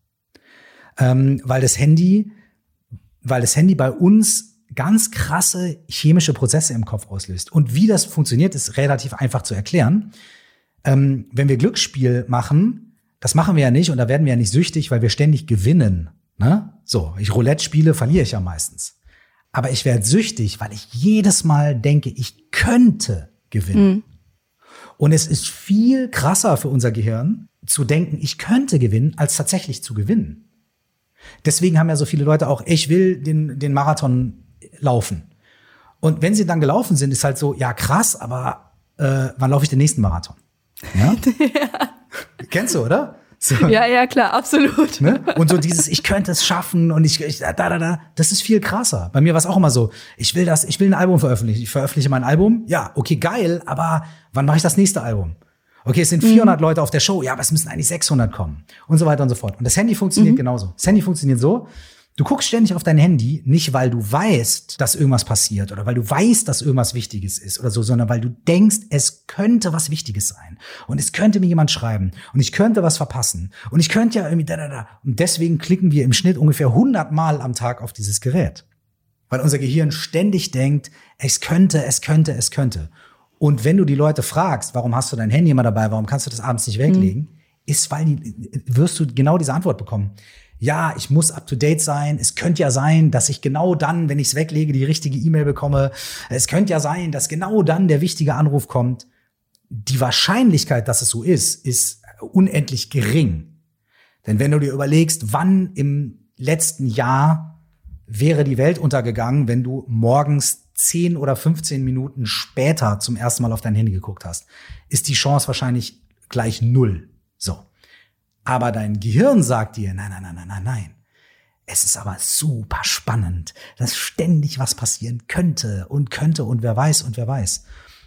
Ähm, weil das Handy weil das Handy bei uns ganz krasse chemische Prozesse im Kopf auslöst. Und wie das funktioniert, ist relativ einfach zu erklären. Ähm, wenn wir Glücksspiel machen, das machen wir ja nicht und da werden wir ja nicht süchtig, weil wir ständig gewinnen. Ne? So, ich Roulette spiele, verliere ich ja meistens. Aber ich werde süchtig, weil ich jedes Mal denke, ich könnte gewinnen. Mhm. Und es ist viel krasser für unser Gehirn, zu denken, ich könnte gewinnen, als tatsächlich zu gewinnen. Deswegen haben ja so viele Leute auch, ich will den, den Marathon laufen. Und wenn sie dann gelaufen sind, ist halt so, ja krass, aber äh, wann laufe ich den nächsten Marathon? Ja? Ja. Kennst du, oder? So. Ja, ja, klar, absolut. Ne? Und so dieses, ich könnte es schaffen und ich, ich da, da, da, das ist viel krasser. Bei mir war es auch immer so, ich will das, ich will ein Album veröffentlichen. Ich veröffentliche mein Album, ja, okay, geil, aber wann mache ich das nächste Album? Okay, es sind vierhundert mhm. Leute auf der Show, ja, aber es müssen eigentlich sechshundert kommen und so weiter und so fort. Und das Handy funktioniert mhm. genauso. Das Handy funktioniert so, du guckst ständig auf dein Handy, nicht weil du weißt, dass irgendwas passiert oder weil du weißt, dass irgendwas Wichtiges ist oder so, sondern weil du denkst, es könnte was Wichtiges sein und es könnte mir jemand schreiben und ich könnte was verpassen und ich könnte ja irgendwie da, da, da. Und deswegen klicken wir im Schnitt ungefähr hundert Mal am Tag auf dieses Gerät, weil unser Gehirn ständig denkt, es könnte, es könnte, es könnte. Und wenn du die Leute fragst, warum hast du dein Handy immer dabei, warum kannst du das abends nicht weglegen, mhm. ist, weil die, wirst du genau diese Antwort bekommen. Ja, ich muss up to date sein. Es könnte ja sein, dass ich genau dann, wenn ich es weglege, die richtige E-Mail bekomme. Es könnte ja sein, dass genau dann der wichtige Anruf kommt. Die Wahrscheinlichkeit, dass es so ist, ist unendlich gering. Denn wenn du dir überlegst, wann im letzten Jahr wäre die Welt untergegangen, wenn du morgens zehn oder fünfzehn Minuten später zum ersten Mal auf dein Handy geguckt hast, ist die Chance wahrscheinlich gleich null. So. Aber dein Gehirn sagt dir, nein, nein, nein, nein, nein, nein. Es ist aber super spannend, dass ständig was passieren könnte und könnte und wer weiß und wer weiß.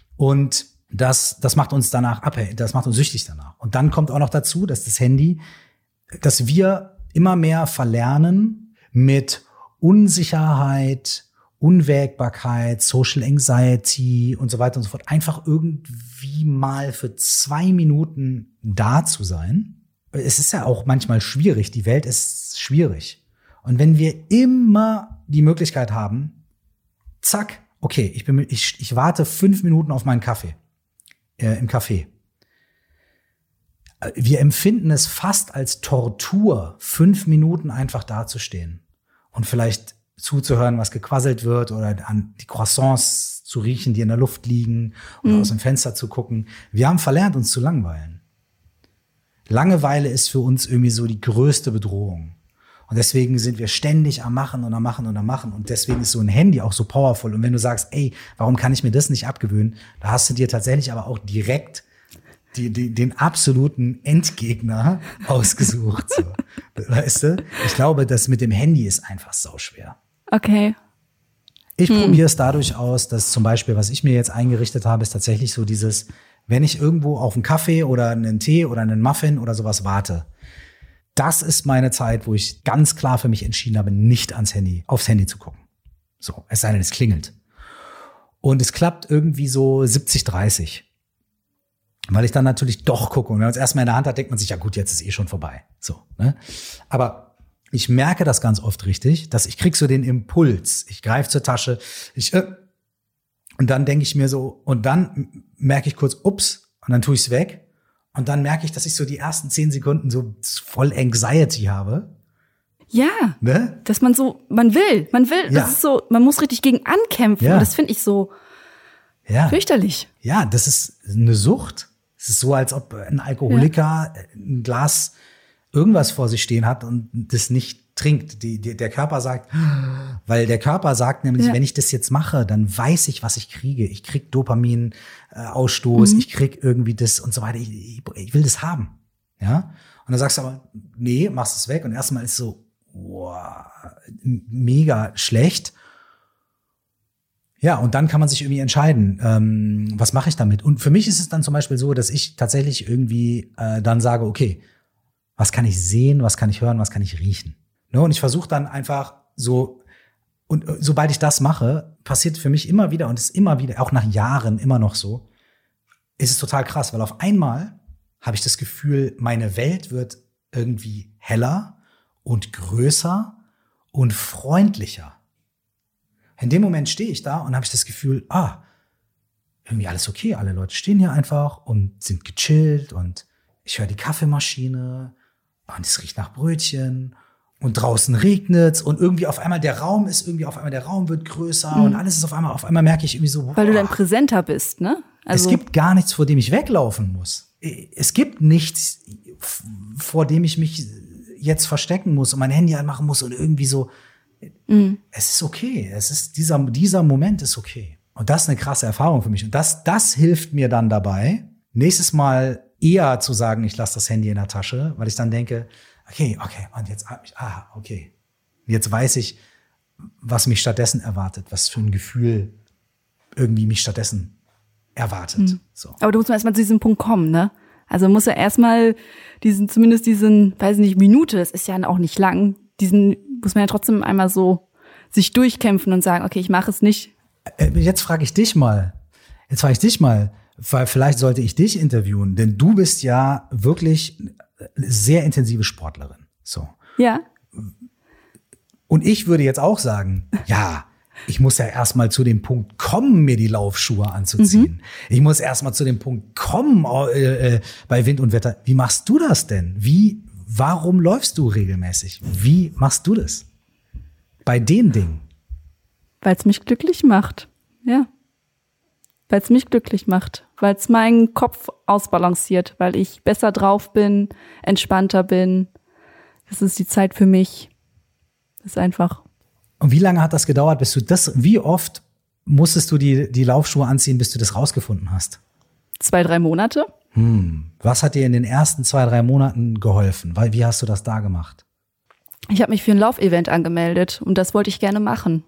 Und das, das macht uns danach abhängig, das macht uns süchtig danach. Und dann kommt auch noch dazu, dass das Handy, dass wir immer mehr verlernen, mit Unsicherheit, Unwägbarkeit, Social Anxiety und so weiter und so fort, einfach irgendwie mal für zwei Minuten da zu sein. Es ist ja auch manchmal schwierig, die Welt ist schwierig. Und wenn wir immer die Möglichkeit haben, zack, okay, ich, bin, ich, ich warte fünf Minuten auf meinen Kaffee äh, im Café. Wir empfinden es fast als Tortur, fünf Minuten einfach dazustehen und vielleicht zuzuhören, was gequasselt wird oder an die Croissants zu riechen, die in der Luft liegen oder mhm. aus dem Fenster zu gucken. Wir haben verlernt, uns zu langweilen. Langeweile ist für uns irgendwie so die größte Bedrohung. Und deswegen sind wir ständig am Machen und am Machen und am Machen. Und deswegen ist so ein Handy auch so powerful. Und wenn du sagst, ey, warum kann ich mir das nicht abgewöhnen? Da hast du dir tatsächlich aber auch direkt die, die, den absoluten Endgegner ausgesucht. So. Weißt du? Ich glaube, das mit dem Handy ist einfach sauschwer. Okay. Ich hm. probiere es dadurch aus, dass zum Beispiel, was ich mir jetzt eingerichtet habe, ist tatsächlich so dieses, wenn ich irgendwo auf einen Kaffee oder einen Tee oder einen Muffin oder sowas warte, das ist meine Zeit, wo ich ganz klar für mich entschieden habe, nicht ans Handy, aufs Handy zu gucken. So, es sei denn, es klingelt. Und es klappt irgendwie so siebzig dreißig. Weil ich dann natürlich doch gucke. Und wenn man es erstmal in der Hand hat, denkt man sich, ja gut, jetzt ist eh schon vorbei. So, ne? Aber ich merke das ganz oft richtig, dass ich krieg so den Impuls. Ich greife zur Tasche, ich äh, und dann denke ich mir so, und dann merke ich kurz, ups, und dann tue ich es weg. Und dann merke ich, dass ich so die ersten zehn Sekunden so voll Anxiety habe. Ja, ne? Dass man so, man will, man will, ja. Das ist so, man muss richtig gegen ankämpfen. Ja. Und das finde ich so ja. fürchterlich. Ja, das ist eine Sucht. Es ist so, als ob ein Alkoholiker ja. ein Glas irgendwas vor sich stehen hat und das nicht trinkt. Die, die, der Körper sagt, weil der Körper sagt nämlich, ja. wenn ich das jetzt mache, dann weiß ich, was ich kriege. Ich krieg Dopamin-Ausstoß, mhm. ich krieg irgendwie das und so weiter. Ich, ich, ich will das haben. Ja? Und dann sagst du aber, nee, machst es weg. Und erstmal ist so, wow, mega schlecht. Ja, und dann kann man sich irgendwie entscheiden, ähm, was mache ich damit? Und für mich ist es dann zum Beispiel so, dass ich tatsächlich irgendwie äh, dann sage, okay, was kann ich sehen, was kann ich hören, was kann ich riechen? Ne? Und ich versuche dann einfach so, und äh, sobald ich das mache, passiert für mich immer wieder und ist immer wieder, auch nach Jahren immer noch so, ist es total krass, weil auf einmal habe ich das Gefühl, meine Welt wird irgendwie heller und größer und freundlicher. In dem Moment stehe ich da und habe ich das Gefühl, ah, irgendwie alles okay. Alle Leute stehen hier einfach und sind gechillt und ich höre die Kaffeemaschine und es riecht nach Brötchen und draußen regnet's und irgendwie auf einmal der Raum ist irgendwie auf einmal der Raum wird größer mhm. und alles ist auf einmal auf einmal merke ich irgendwie so, boah, weil du dann präsenter bist, ne? Also es gibt gar nichts, vor dem ich weglaufen muss. Es gibt nichts, vor dem ich mich jetzt verstecken muss und mein Handy anmachen muss und irgendwie so. Mhm. Es ist okay. Es ist dieser, dieser Moment ist okay. Und das ist eine krasse Erfahrung für mich. Und das, das hilft mir dann dabei, nächstes Mal eher zu sagen, ich lasse das Handy in der Tasche, weil ich dann denke, okay, okay, und jetzt, ah, okay. Jetzt weiß ich, was mich stattdessen erwartet, was für ein Gefühl irgendwie mich stattdessen erwartet. Mhm. So. Aber du musst mal erstmal zu diesem Punkt kommen, ne? Also muss ja erstmal diesen, zumindest diesen, weiß nicht, Minute, das ist ja auch nicht lang, diesen muss man ja trotzdem einmal so sich durchkämpfen und sagen, okay, ich mache es nicht. Jetzt frage ich dich mal, jetzt frage ich dich mal, weil vielleicht sollte ich dich interviewen, denn du bist ja wirklich sehr intensive Sportlerin. So. Ja. Und ich würde jetzt auch sagen, ja, ich muss ja erstmal zu dem Punkt kommen, mir die Laufschuhe anzuziehen. Mhm. Ich muss erstmal zu dem Punkt kommen, äh, äh, bei Wind und Wetter. Wie machst du das denn? Wie Warum läufst du regelmäßig? Wie machst du das? Bei den Dingen? Weil es mich glücklich macht, ja. Weil es mich glücklich macht. Weil es meinen Kopf ausbalanciert. Weil ich besser drauf bin, entspannter bin. Das ist die Zeit für mich. Das ist einfach. Und wie lange hat das gedauert, bis du das, wie oft musstest du die, die Laufschuhe anziehen, bis du das rausgefunden hast? Zwei, drei Monate. Hm. Was hat dir in den ersten zwei, drei Monaten geholfen? Weil, wie hast du das da gemacht? Ich habe mich für ein Laufevent angemeldet und das wollte ich gerne machen.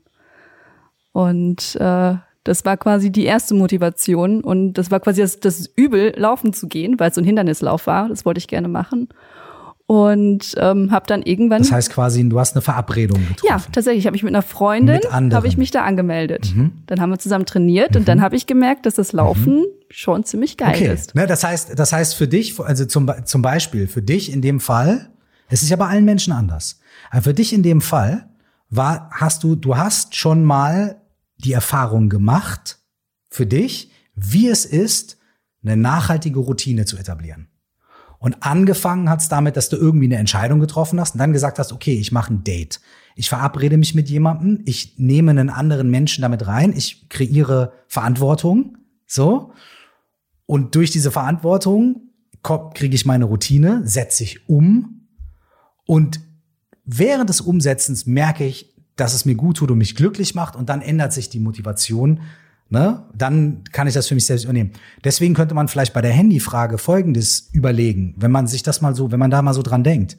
Und äh, das war quasi die erste Motivation und das war quasi das, das Übel, laufen zu gehen, weil es so ein Hindernislauf war. Das wollte ich gerne machen. Und ähm, habe dann irgendwann. Das heißt quasi, du hast eine Verabredung getroffen. Ja, tatsächlich. Habe ich mit einer Freundin, habe ich mich da angemeldet. Mhm. Dann haben wir zusammen trainiert mhm. und dann habe ich gemerkt, dass das Laufen mhm. schon ziemlich geil okay. ist. Ne, das heißt, das heißt für dich, also zum, zum Beispiel für dich in dem Fall, es ist ja bei allen Menschen anders. Aber für dich in dem Fall war, hast du, du hast schon mal die Erfahrung gemacht für dich, wie es ist, eine nachhaltige Routine zu etablieren. Und angefangen hat's damit, dass du irgendwie eine Entscheidung getroffen hast und dann gesagt hast, okay, ich mache ein Date. Ich verabrede mich mit jemandem, ich nehme einen anderen Menschen damit rein, ich kreiere Verantwortung, so. Und durch diese Verantwortung kriege ich meine Routine, setze ich um. Und während des Umsetzens merke ich, dass es mir gut tut und mich glücklich macht und dann ändert sich die Motivation. Ne? Dann kann ich das für mich selbst übernehmen. Deswegen könnte man vielleicht bei der Handyfrage Folgendes überlegen, wenn man sich das mal so, wenn man da mal so dran denkt.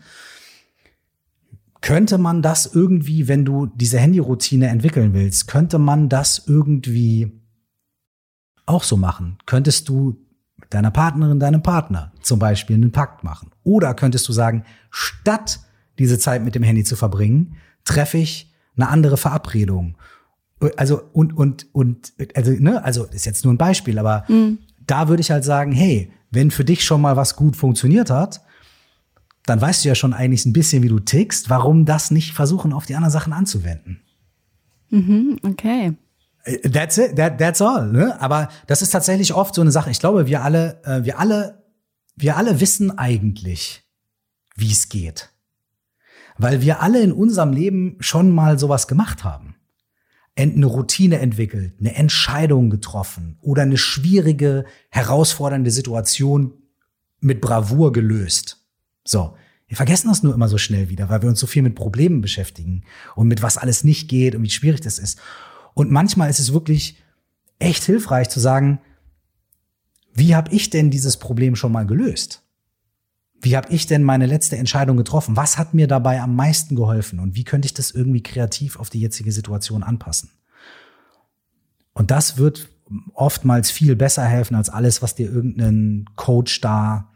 Könnte man das irgendwie, wenn du diese Handyroutine entwickeln willst, könnte man das irgendwie auch so machen? Könntest du mit deiner Partnerin, deinem Partner zum Beispiel einen Pakt machen? Oder könntest du sagen, statt diese Zeit mit dem Handy zu verbringen, treffe ich eine andere Verabredung? Also und und und also ne, also ist jetzt nur ein Beispiel, aber mhm. da würde ich halt sagen, hey, wenn für dich schon mal was gut funktioniert hat, dann weißt du ja schon eigentlich ein bisschen, wie du tickst. Warum das nicht versuchen, auf die anderen Sachen anzuwenden? Mhm, okay. That's it, that, that's all. Ne? Aber das ist tatsächlich oft so eine Sache. Ich glaube, wir alle, äh, wir alle, wir alle wissen eigentlich, wie es geht, weil wir alle in unserem Leben schon mal sowas gemacht haben. Eine Routine entwickelt, eine Entscheidung getroffen oder eine schwierige, herausfordernde Situation mit Bravour gelöst. So, Wir vergessen das nur immer so schnell wieder, weil wir uns so viel mit Problemen beschäftigen und mit was alles nicht geht und wie schwierig das ist. Und manchmal ist es wirklich echt hilfreich zu sagen, wie habe ich denn dieses Problem schon mal gelöst? Wie habe ich denn meine letzte Entscheidung getroffen? Was hat mir dabei am meisten geholfen? Und wie könnte ich das irgendwie kreativ auf die jetzige Situation anpassen? Und das wird oftmals viel besser helfen als alles, was dir irgendein Coach da,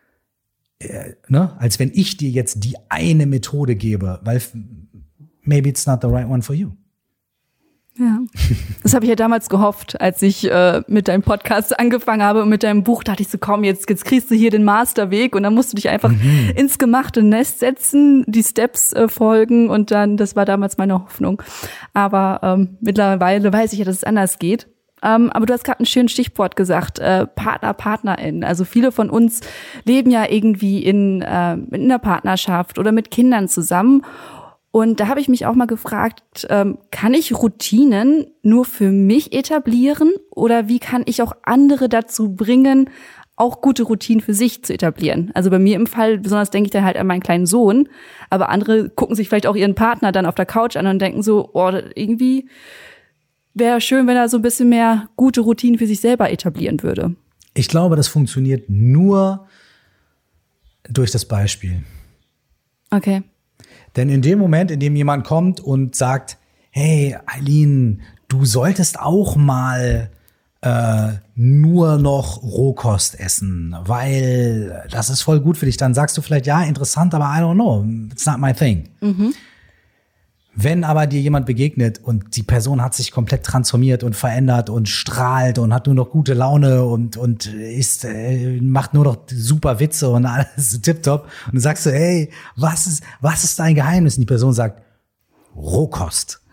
äh, ne, als wenn ich dir jetzt die eine Methode gebe, weil maybe it's not the right one for you. Ja, das habe ich ja damals gehofft, als ich äh, mit deinem Podcast angefangen habe und mit deinem Buch, dachte ich so, komm, jetzt, jetzt kriegst du hier den Masterweg und dann musst du dich einfach mhm. ins gemachte Nest setzen, die Steps äh, folgen und dann, das war damals meine Hoffnung. Aber ähm, mittlerweile weiß ich ja, dass es anders geht. Ähm, aber du hast gerade ein schönes Stichwort gesagt, äh, Partner, Partnerin. Also viele von uns leben ja irgendwie in, äh, in einer Partnerschaft oder mit Kindern zusammen. Und da habe ich mich auch mal gefragt, ähm, kann ich Routinen nur für mich etablieren oder wie kann ich auch andere dazu bringen, auch gute Routinen für sich zu etablieren? Also bei mir im Fall, besonders denke ich dann halt an meinen kleinen Sohn, aber andere gucken sich vielleicht auch ihren Partner dann auf der Couch an und denken so, oh, irgendwie wäre schön, wenn er so ein bisschen mehr gute Routinen für sich selber etablieren würde. Ich glaube, das funktioniert nur durch das Beispiel. Okay. Denn in dem Moment, in dem jemand kommt und sagt, hey, Eileen, du solltest auch mal äh, nur noch Rohkost essen, weil das ist voll gut für dich, dann sagst du vielleicht, ja, interessant, aber I don't know, it's not my thing. Mhm. Wenn aber dir jemand begegnet und die Person hat sich komplett transformiert und verändert und strahlt und hat nur noch gute Laune und und ist äh, macht nur noch super Witze und alles tipptopp und du sagst so, hey, was ist was ist dein Geheimnis? Und die Person sagt Rohkost.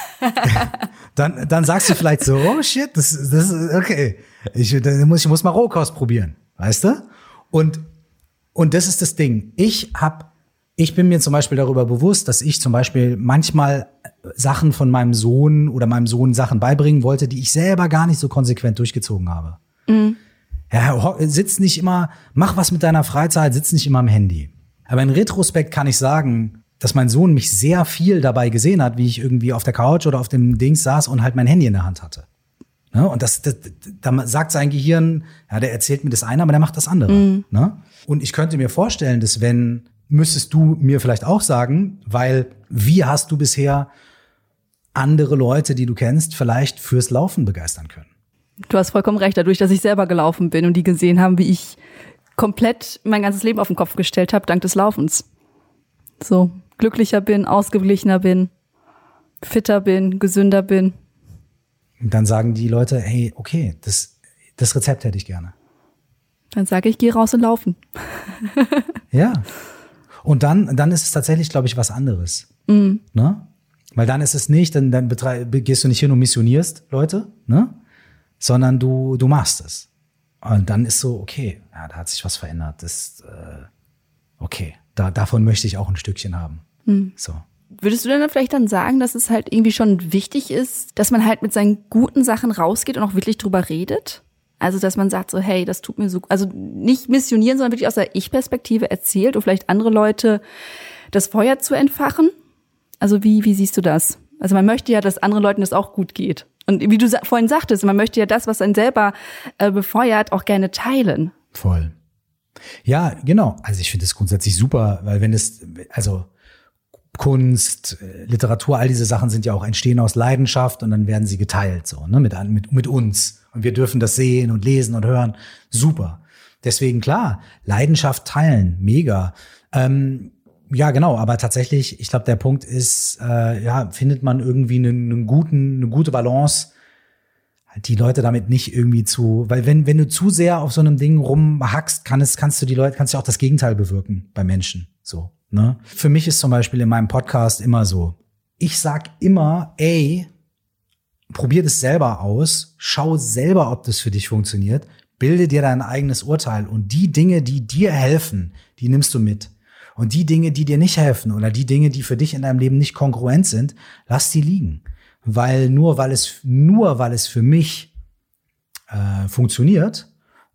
dann dann sagst du vielleicht so, oh shit, das das ist okay. Ich dann muss ich muss mal Rohkost probieren, weißt du? Und und das ist das Ding. Ich hab Ich bin mir zum Beispiel darüber bewusst, dass ich zum Beispiel manchmal Sachen von meinem Sohn oder meinem Sohn Sachen beibringen wollte, die ich selber gar nicht so konsequent durchgezogen habe. Mhm. Ja, sitz nicht immer, mach was mit deiner Freizeit, sitz nicht immer am Handy. Aber in Retrospekt kann ich sagen, dass mein Sohn mich sehr viel dabei gesehen hat, wie ich irgendwie auf der Couch oder auf dem Dings saß und halt mein Handy in der Hand hatte. Ne? Und das, das, da sagt sein Gehirn, ja, der erzählt mir das eine, aber der macht das andere. Mhm. Ne? Und ich könnte mir vorstellen, dass wenn müsstest du mir vielleicht auch sagen, weil wie hast du bisher andere Leute, die du kennst, vielleicht fürs Laufen begeistern können? Du hast vollkommen recht, dadurch, dass ich selber gelaufen bin und die gesehen haben, wie ich komplett mein ganzes Leben auf den Kopf gestellt habe, dank des Laufens. So, glücklicher bin, ausgeglichener bin, fitter bin, gesünder bin. Und dann sagen die Leute, hey, okay, das, das Rezept hätte ich gerne. Dann sage ich, geh raus und laufen. Ja. Und dann, dann ist es tatsächlich, glaube ich, was anderes. Mhm. Ne? Weil dann ist es nicht, dann, dann betreib, gehst du nicht hin und missionierst Leute, ne? Sondern du, du machst es. Und dann ist so, okay, ja, da hat sich was verändert. Das, äh, okay, da, davon möchte ich auch ein Stückchen haben. Mhm. So. Würdest du denn vielleicht dann sagen, dass es halt irgendwie schon wichtig ist, dass man halt mit seinen guten Sachen rausgeht und auch wirklich drüber redet? Also, dass man sagt so, hey, das tut mir so, also nicht missionieren, sondern wirklich aus der Ich-Perspektive erzählt, um vielleicht andere Leute das Feuer zu entfachen. Also wie, wie siehst du das? Also man möchte ja, dass anderen Leuten das auch gut geht. Und wie du sa- vorhin sagtest, man möchte ja das, was einen selber äh, befeuert, auch gerne teilen. Voll. Ja, genau. Also ich finde das grundsätzlich super, weil wenn es, also Kunst, Literatur, all diese Sachen sind ja auch entstehen aus Leidenschaft und dann werden sie geteilt, so, ne, mit, mit, mit uns. Und wir dürfen das sehen und lesen und hören. Super. Deswegen klar, Leidenschaft teilen, mega. Ähm, ja, genau, aber tatsächlich, ich glaube, der Punkt ist, äh, ja, findet man irgendwie einen, einen guten, eine gute Balance, halt die Leute damit nicht irgendwie zu, weil wenn, wenn du zu sehr auf so einem Ding rumhackst, kann es, kannst du die Leute, kannst du auch das Gegenteil bewirken bei Menschen, so, ne? Für mich ist zum Beispiel in meinem Podcast immer so, ich sag immer, ey, probier das selber aus, schau selber, ob das für dich funktioniert, bilde dir dein eigenes Urteil und die Dinge, die dir helfen, die nimmst du mit. Und die Dinge, die dir nicht helfen oder die Dinge, die für dich in deinem Leben nicht kongruent sind, lass die liegen. Weil nur weil es, nur weil es für mich äh, funktioniert,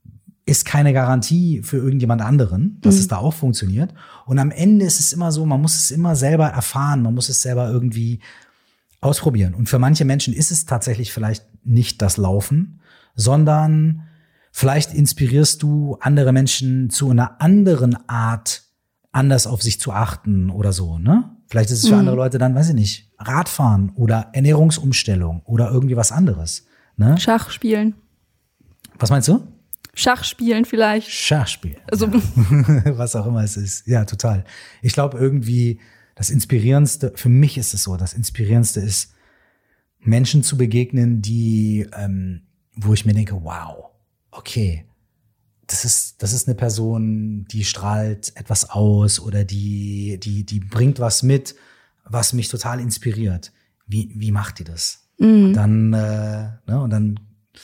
ist keine Garantie für irgendjemand anderen, dass mhm. es da auch funktioniert. Und am Ende ist es immer so, man muss es immer selber erfahren, man muss es selber irgendwie ausprobieren. Und für manche Menschen ist es tatsächlich vielleicht nicht das Laufen, sondern vielleicht inspirierst du andere Menschen zu einer anderen Art, anders auf sich zu achten oder so, ne? Vielleicht ist es für mhm. andere Leute dann, weiß ich nicht, Radfahren oder Ernährungsumstellung oder irgendwie was anderes, ne? Schach spielen. Was meinst du? Schach spielen vielleicht. Schach spielen. Also ja. Was auch immer es ist. Ja, total. Ich glaube irgendwie, das Inspirierendste, für mich ist es so, das Inspirierendste ist, Menschen zu begegnen, die, ähm, wo ich mir denke, wow, okay, das ist, das ist eine Person, die strahlt etwas aus oder die, die, die bringt was mit, was mich total inspiriert. Wie, wie macht die das? Mhm. Und dann, äh, ne, und dann,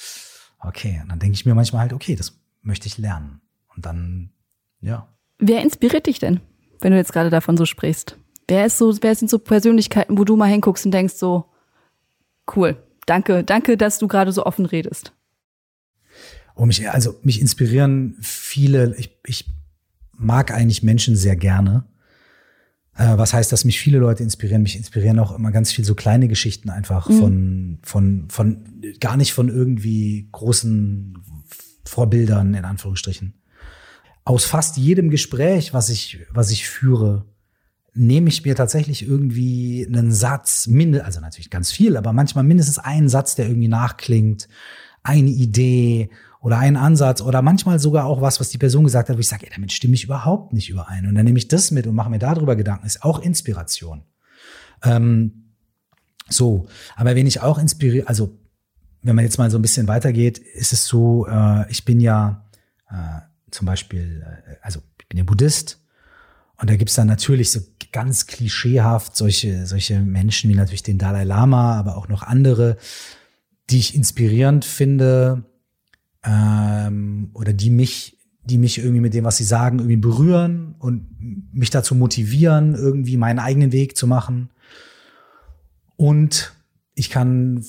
okay, und dann denke ich mir manchmal halt, okay, das möchte ich lernen. Und dann, ja. Wer inspiriert dich denn, wenn du jetzt gerade davon so sprichst? Wer ist so, wer sind so Persönlichkeiten, wo du mal hinguckst und denkst so, cool, danke, danke, dass du gerade so offen redest? Oh, mich, also mich inspirieren viele, ich, ich mag eigentlich Menschen sehr gerne. Äh, was heißt, dass mich viele Leute inspirieren? Mich inspirieren auch immer ganz viel so kleine Geschichten einfach mhm. von, von, von, gar nicht von irgendwie großen Vorbildern, in Anführungsstrichen. Aus fast jedem Gespräch, was ich, was ich führe, nehme ich mir tatsächlich irgendwie einen Satz, also natürlich ganz viel, aber manchmal mindestens einen Satz, der irgendwie nachklingt, eine Idee oder einen Ansatz oder manchmal sogar auch was, was die Person gesagt hat, wo ich sage, ey, damit stimme ich überhaupt nicht überein. Und dann nehme ich das mit und mache mir darüber Gedanken. Ist auch Inspiration. Ähm, so, aber wenn ich auch inspiriere, also wenn man jetzt mal so ein bisschen weitergeht, ist es so, äh, ich bin ja äh, zum Beispiel, äh, also ich bin ja Buddhist. Und da gibt's dann natürlich so ganz klischeehaft solche, solche Menschen wie natürlich den Dalai Lama, aber auch noch andere, die ich inspirierend finde, ähm, oder die mich, die mich irgendwie mit dem, was sie sagen, irgendwie berühren und mich dazu motivieren, irgendwie meinen eigenen Weg zu machen. Und ich kann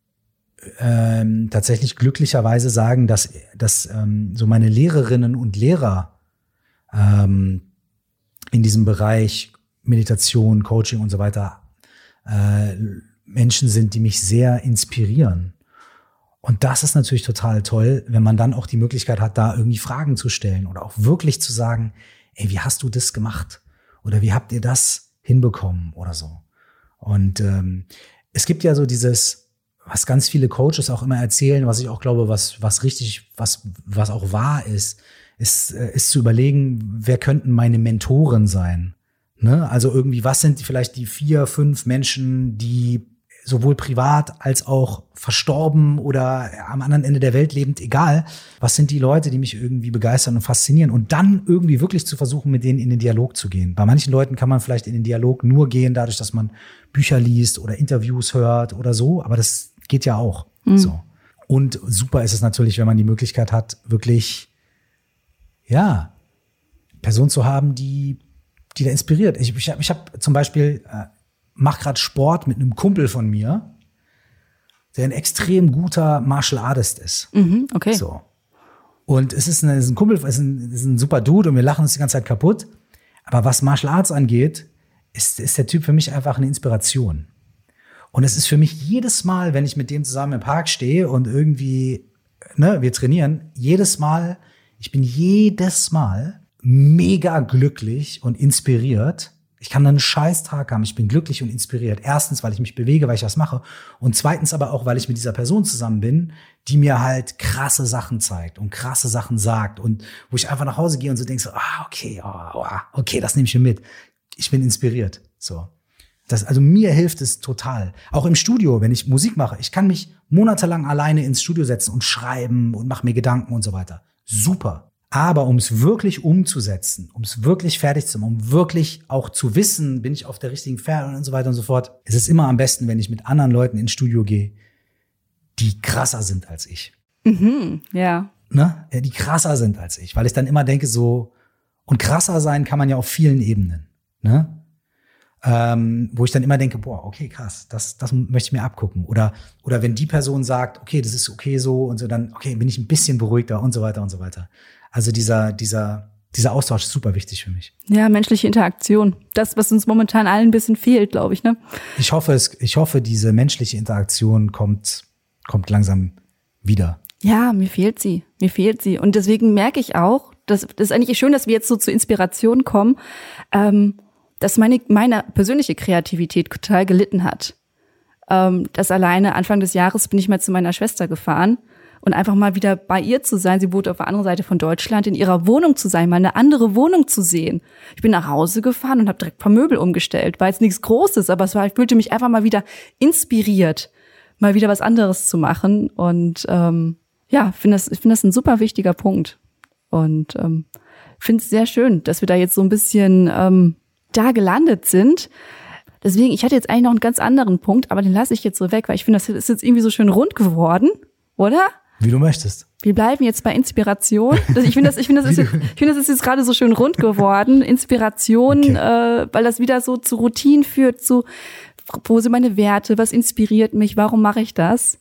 ähm, tatsächlich glücklicherweise sagen, dass, dass ähm, so meine Lehrerinnen und Lehrer ähm, in diesem Bereich Meditation, Coaching und so weiter äh, Menschen sind, die mich sehr inspirieren. Und das ist natürlich total toll, wenn man dann auch die Möglichkeit hat, da irgendwie Fragen zu stellen oder auch wirklich zu sagen, ey, wie hast du das gemacht? Oder wie habt ihr das hinbekommen oder so? Und ähm, es gibt ja so dieses, was ganz viele Coaches auch immer erzählen, was ich auch glaube, was was richtig, was was auch wahr ist, ist, ist zu überlegen, wer könnten meine Mentoren sein? Ne? Also irgendwie, was sind vielleicht die vier, fünf Menschen, die sowohl privat als auch verstorben oder am anderen Ende der Welt lebend, egal, was sind die Leute, die mich irgendwie begeistern und faszinieren und dann irgendwie wirklich zu versuchen, mit denen in den Dialog zu gehen. Bei manchen Leuten kann man vielleicht in den Dialog nur gehen, dadurch, dass man Bücher liest oder Interviews hört oder so, aber das geht ja auch. Mhm. So. Und super ist es natürlich, wenn man die Möglichkeit hat, wirklich ja, Personen zu haben, die, die da inspiriert. Ich, ich habe ich hab zum Beispiel, äh, mach gerade Sport mit einem Kumpel von mir, der ein extrem guter Martial Artist ist. Mhm, okay. So. Und es ist, eine, es ist ein Kumpel, es ist ein, es ist ein super Dude und wir lachen uns die ganze Zeit kaputt. Aber was Martial Arts angeht, ist, ist der Typ für mich einfach eine Inspiration. Und es ist für mich jedes Mal, wenn ich mit dem zusammen im Park stehe und irgendwie, ne, wir trainieren, jedes Mal, ich bin jedes Mal mega glücklich und inspiriert. Ich kann einen scheiß Tag haben. Ich bin glücklich und inspiriert. Erstens, weil ich mich bewege, weil ich was mache. Und zweitens aber auch, weil ich mit dieser Person zusammen bin, die mir halt krasse Sachen zeigt und krasse Sachen sagt. Und wo ich einfach nach Hause gehe und so denke so, ah, okay, oh, okay, das nehme ich mir mit. Ich bin inspiriert. So. Das, also mir hilft es total. Auch im Studio, wenn ich Musik mache. Ich kann mich monatelang alleine ins Studio setzen und schreiben und mache mir Gedanken und so weiter. Super. Aber um es wirklich umzusetzen, um es wirklich fertig zu machen, um wirklich auch zu wissen, bin ich auf der richtigen Fährte und so weiter und so fort, es ist immer am besten, wenn ich mit anderen Leuten ins Studio gehe, die krasser sind als ich. Mhm, ja. Ne? Die krasser sind als ich, weil ich dann immer denke so, und krasser sein kann man ja auf vielen Ebenen. Ne? ähm, wo ich dann immer denke, boah, okay, krass, das, das möchte ich mir abgucken. Oder, oder wenn die Person sagt, okay, das ist okay so und so, dann, okay, bin ich ein bisschen beruhigter und so weiter und so weiter. Also dieser, dieser, dieser Austausch ist super wichtig für mich. Ja, menschliche Interaktion. Das, was uns momentan allen ein bisschen fehlt, glaube ich, ne? Ich hoffe, es, ich hoffe, diese menschliche Interaktion kommt, kommt langsam wieder. Ja, mir fehlt sie. Mir fehlt sie. Und deswegen merke ich auch, das, das ist eigentlich schön, dass wir jetzt so zur Inspiration kommen, ähm, dass meine, meine persönliche Kreativität total gelitten hat. Ähm, das alleine Anfang des Jahres bin ich mal zu meiner Schwester gefahren und einfach mal wieder bei ihr zu sein. Sie wohnt auf der anderen Seite von Deutschland, in ihrer Wohnung zu sein, mal eine andere Wohnung zu sehen. Ich bin nach Hause gefahren und habe direkt ein paar Möbel umgestellt. War jetzt nichts Großes, aber es war, ich fühlte mich einfach mal wieder inspiriert, mal wieder was anderes zu machen. Und ähm, ja, finde das, ich finde das ein super wichtiger Punkt. Und ähm, finde es sehr schön, dass wir da jetzt so ein bisschen ähm, da gelandet sind. Deswegen, ich hatte jetzt eigentlich noch einen ganz anderen Punkt, aber den lasse ich jetzt so weg, weil ich finde, das ist jetzt irgendwie so schön rund geworden, oder? Wie du möchtest. Wir bleiben jetzt bei Inspiration. Ich finde, das, ich finde, das, ist jetzt, ich finde, das ist jetzt gerade so schön rund geworden. Inspiration, okay. äh, weil das wieder so zu Routinen führt, zu, wo sind meine Werte, was inspiriert mich, warum mache ich das?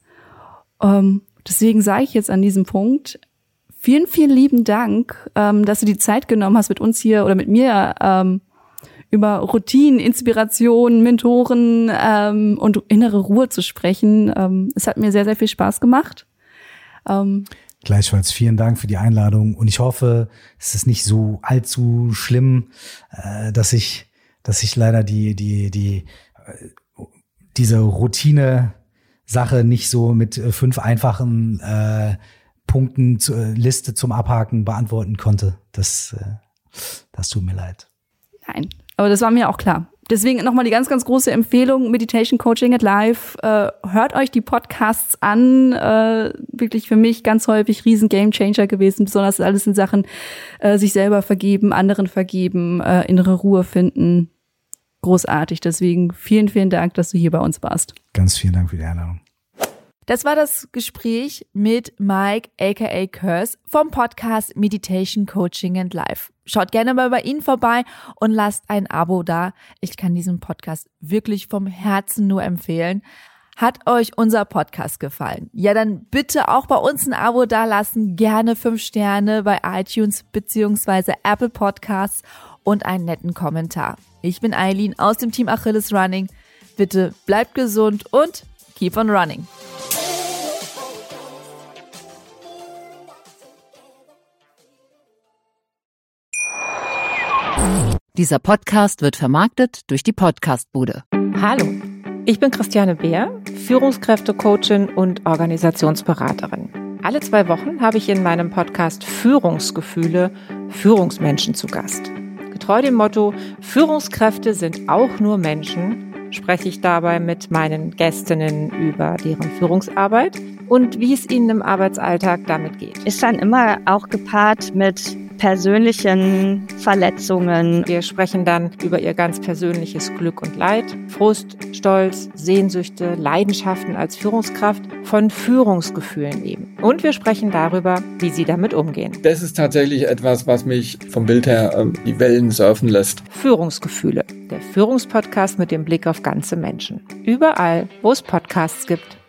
Ähm, deswegen sage ich jetzt an diesem Punkt, vielen, vielen lieben Dank, ähm, dass du die Zeit genommen hast, mit uns hier oder mit mir ähm, über Routinen, Inspiration, Mentoren ähm, und innere Ruhe zu sprechen. Ähm, es hat mir sehr, sehr viel Spaß gemacht. Ähm, Gleichfalls vielen Dank für die Einladung und ich hoffe, es ist nicht so allzu schlimm, äh, dass ich, dass ich leider die, die, die, äh, diese Routine-Sache nicht so mit äh, fünf einfachen äh, Punkten zu, äh, Liste zum Abhaken beantworten konnte. Das, äh, das tut mir leid. Nein, aber das war mir auch klar. Deswegen nochmal die ganz, ganz große Empfehlung, Meditation Coaching at Life. Äh, hört euch die Podcasts an. Äh, wirklich für mich ganz häufig riesen Gamechanger gewesen. Besonders alles in Sachen äh, sich selber vergeben, anderen vergeben, äh, innere Ruhe finden. Großartig. Deswegen vielen, vielen Dank, dass du hier bei uns warst. Ganz vielen Dank für die Einladung. Das war das Gespräch mit Mike aka Curse vom Podcast Meditation Coaching and Life. Schaut gerne mal bei Ihnen vorbei und lasst ein Abo da. Ich kann diesen Podcast wirklich vom Herzen nur empfehlen. Hat euch unser Podcast gefallen? Ja, dann bitte auch bei uns ein Abo dalassen. Gerne fünf Sterne bei iTunes beziehungsweise Apple Podcasts und einen netten Kommentar. Ich bin Eileen aus dem Team Achilles Running. Bitte bleibt gesund und keep on running. Dieser Podcast wird vermarktet durch die Podcastbude. Hallo, ich bin Christiane Beer, Führungskräfte-Coachin und Organisationsberaterin. Alle zwei Wochen habe ich in meinem Podcast Führungsgefühle Führungsmenschen zu Gast. Getreu dem Motto, Führungskräfte sind auch nur Menschen, spreche ich dabei mit meinen Gästinnen über deren Führungsarbeit und wie es ihnen im Arbeitsalltag damit geht. Ist dann immer auch gepaart mit persönlichen Verletzungen. Wir sprechen dann über ihr ganz persönliches Glück und Leid, Frust, Stolz, Sehnsüchte, Leidenschaften als Führungskraft, von Führungsgefühlen eben. Und wir sprechen darüber, wie sie damit umgehen. Das ist tatsächlich etwas, was mich vom Bild her äh, die Wellen surfen lässt. Führungsgefühle, der Führungspodcast mit dem Blick auf ganze Menschen. Überall, wo es Podcasts gibt.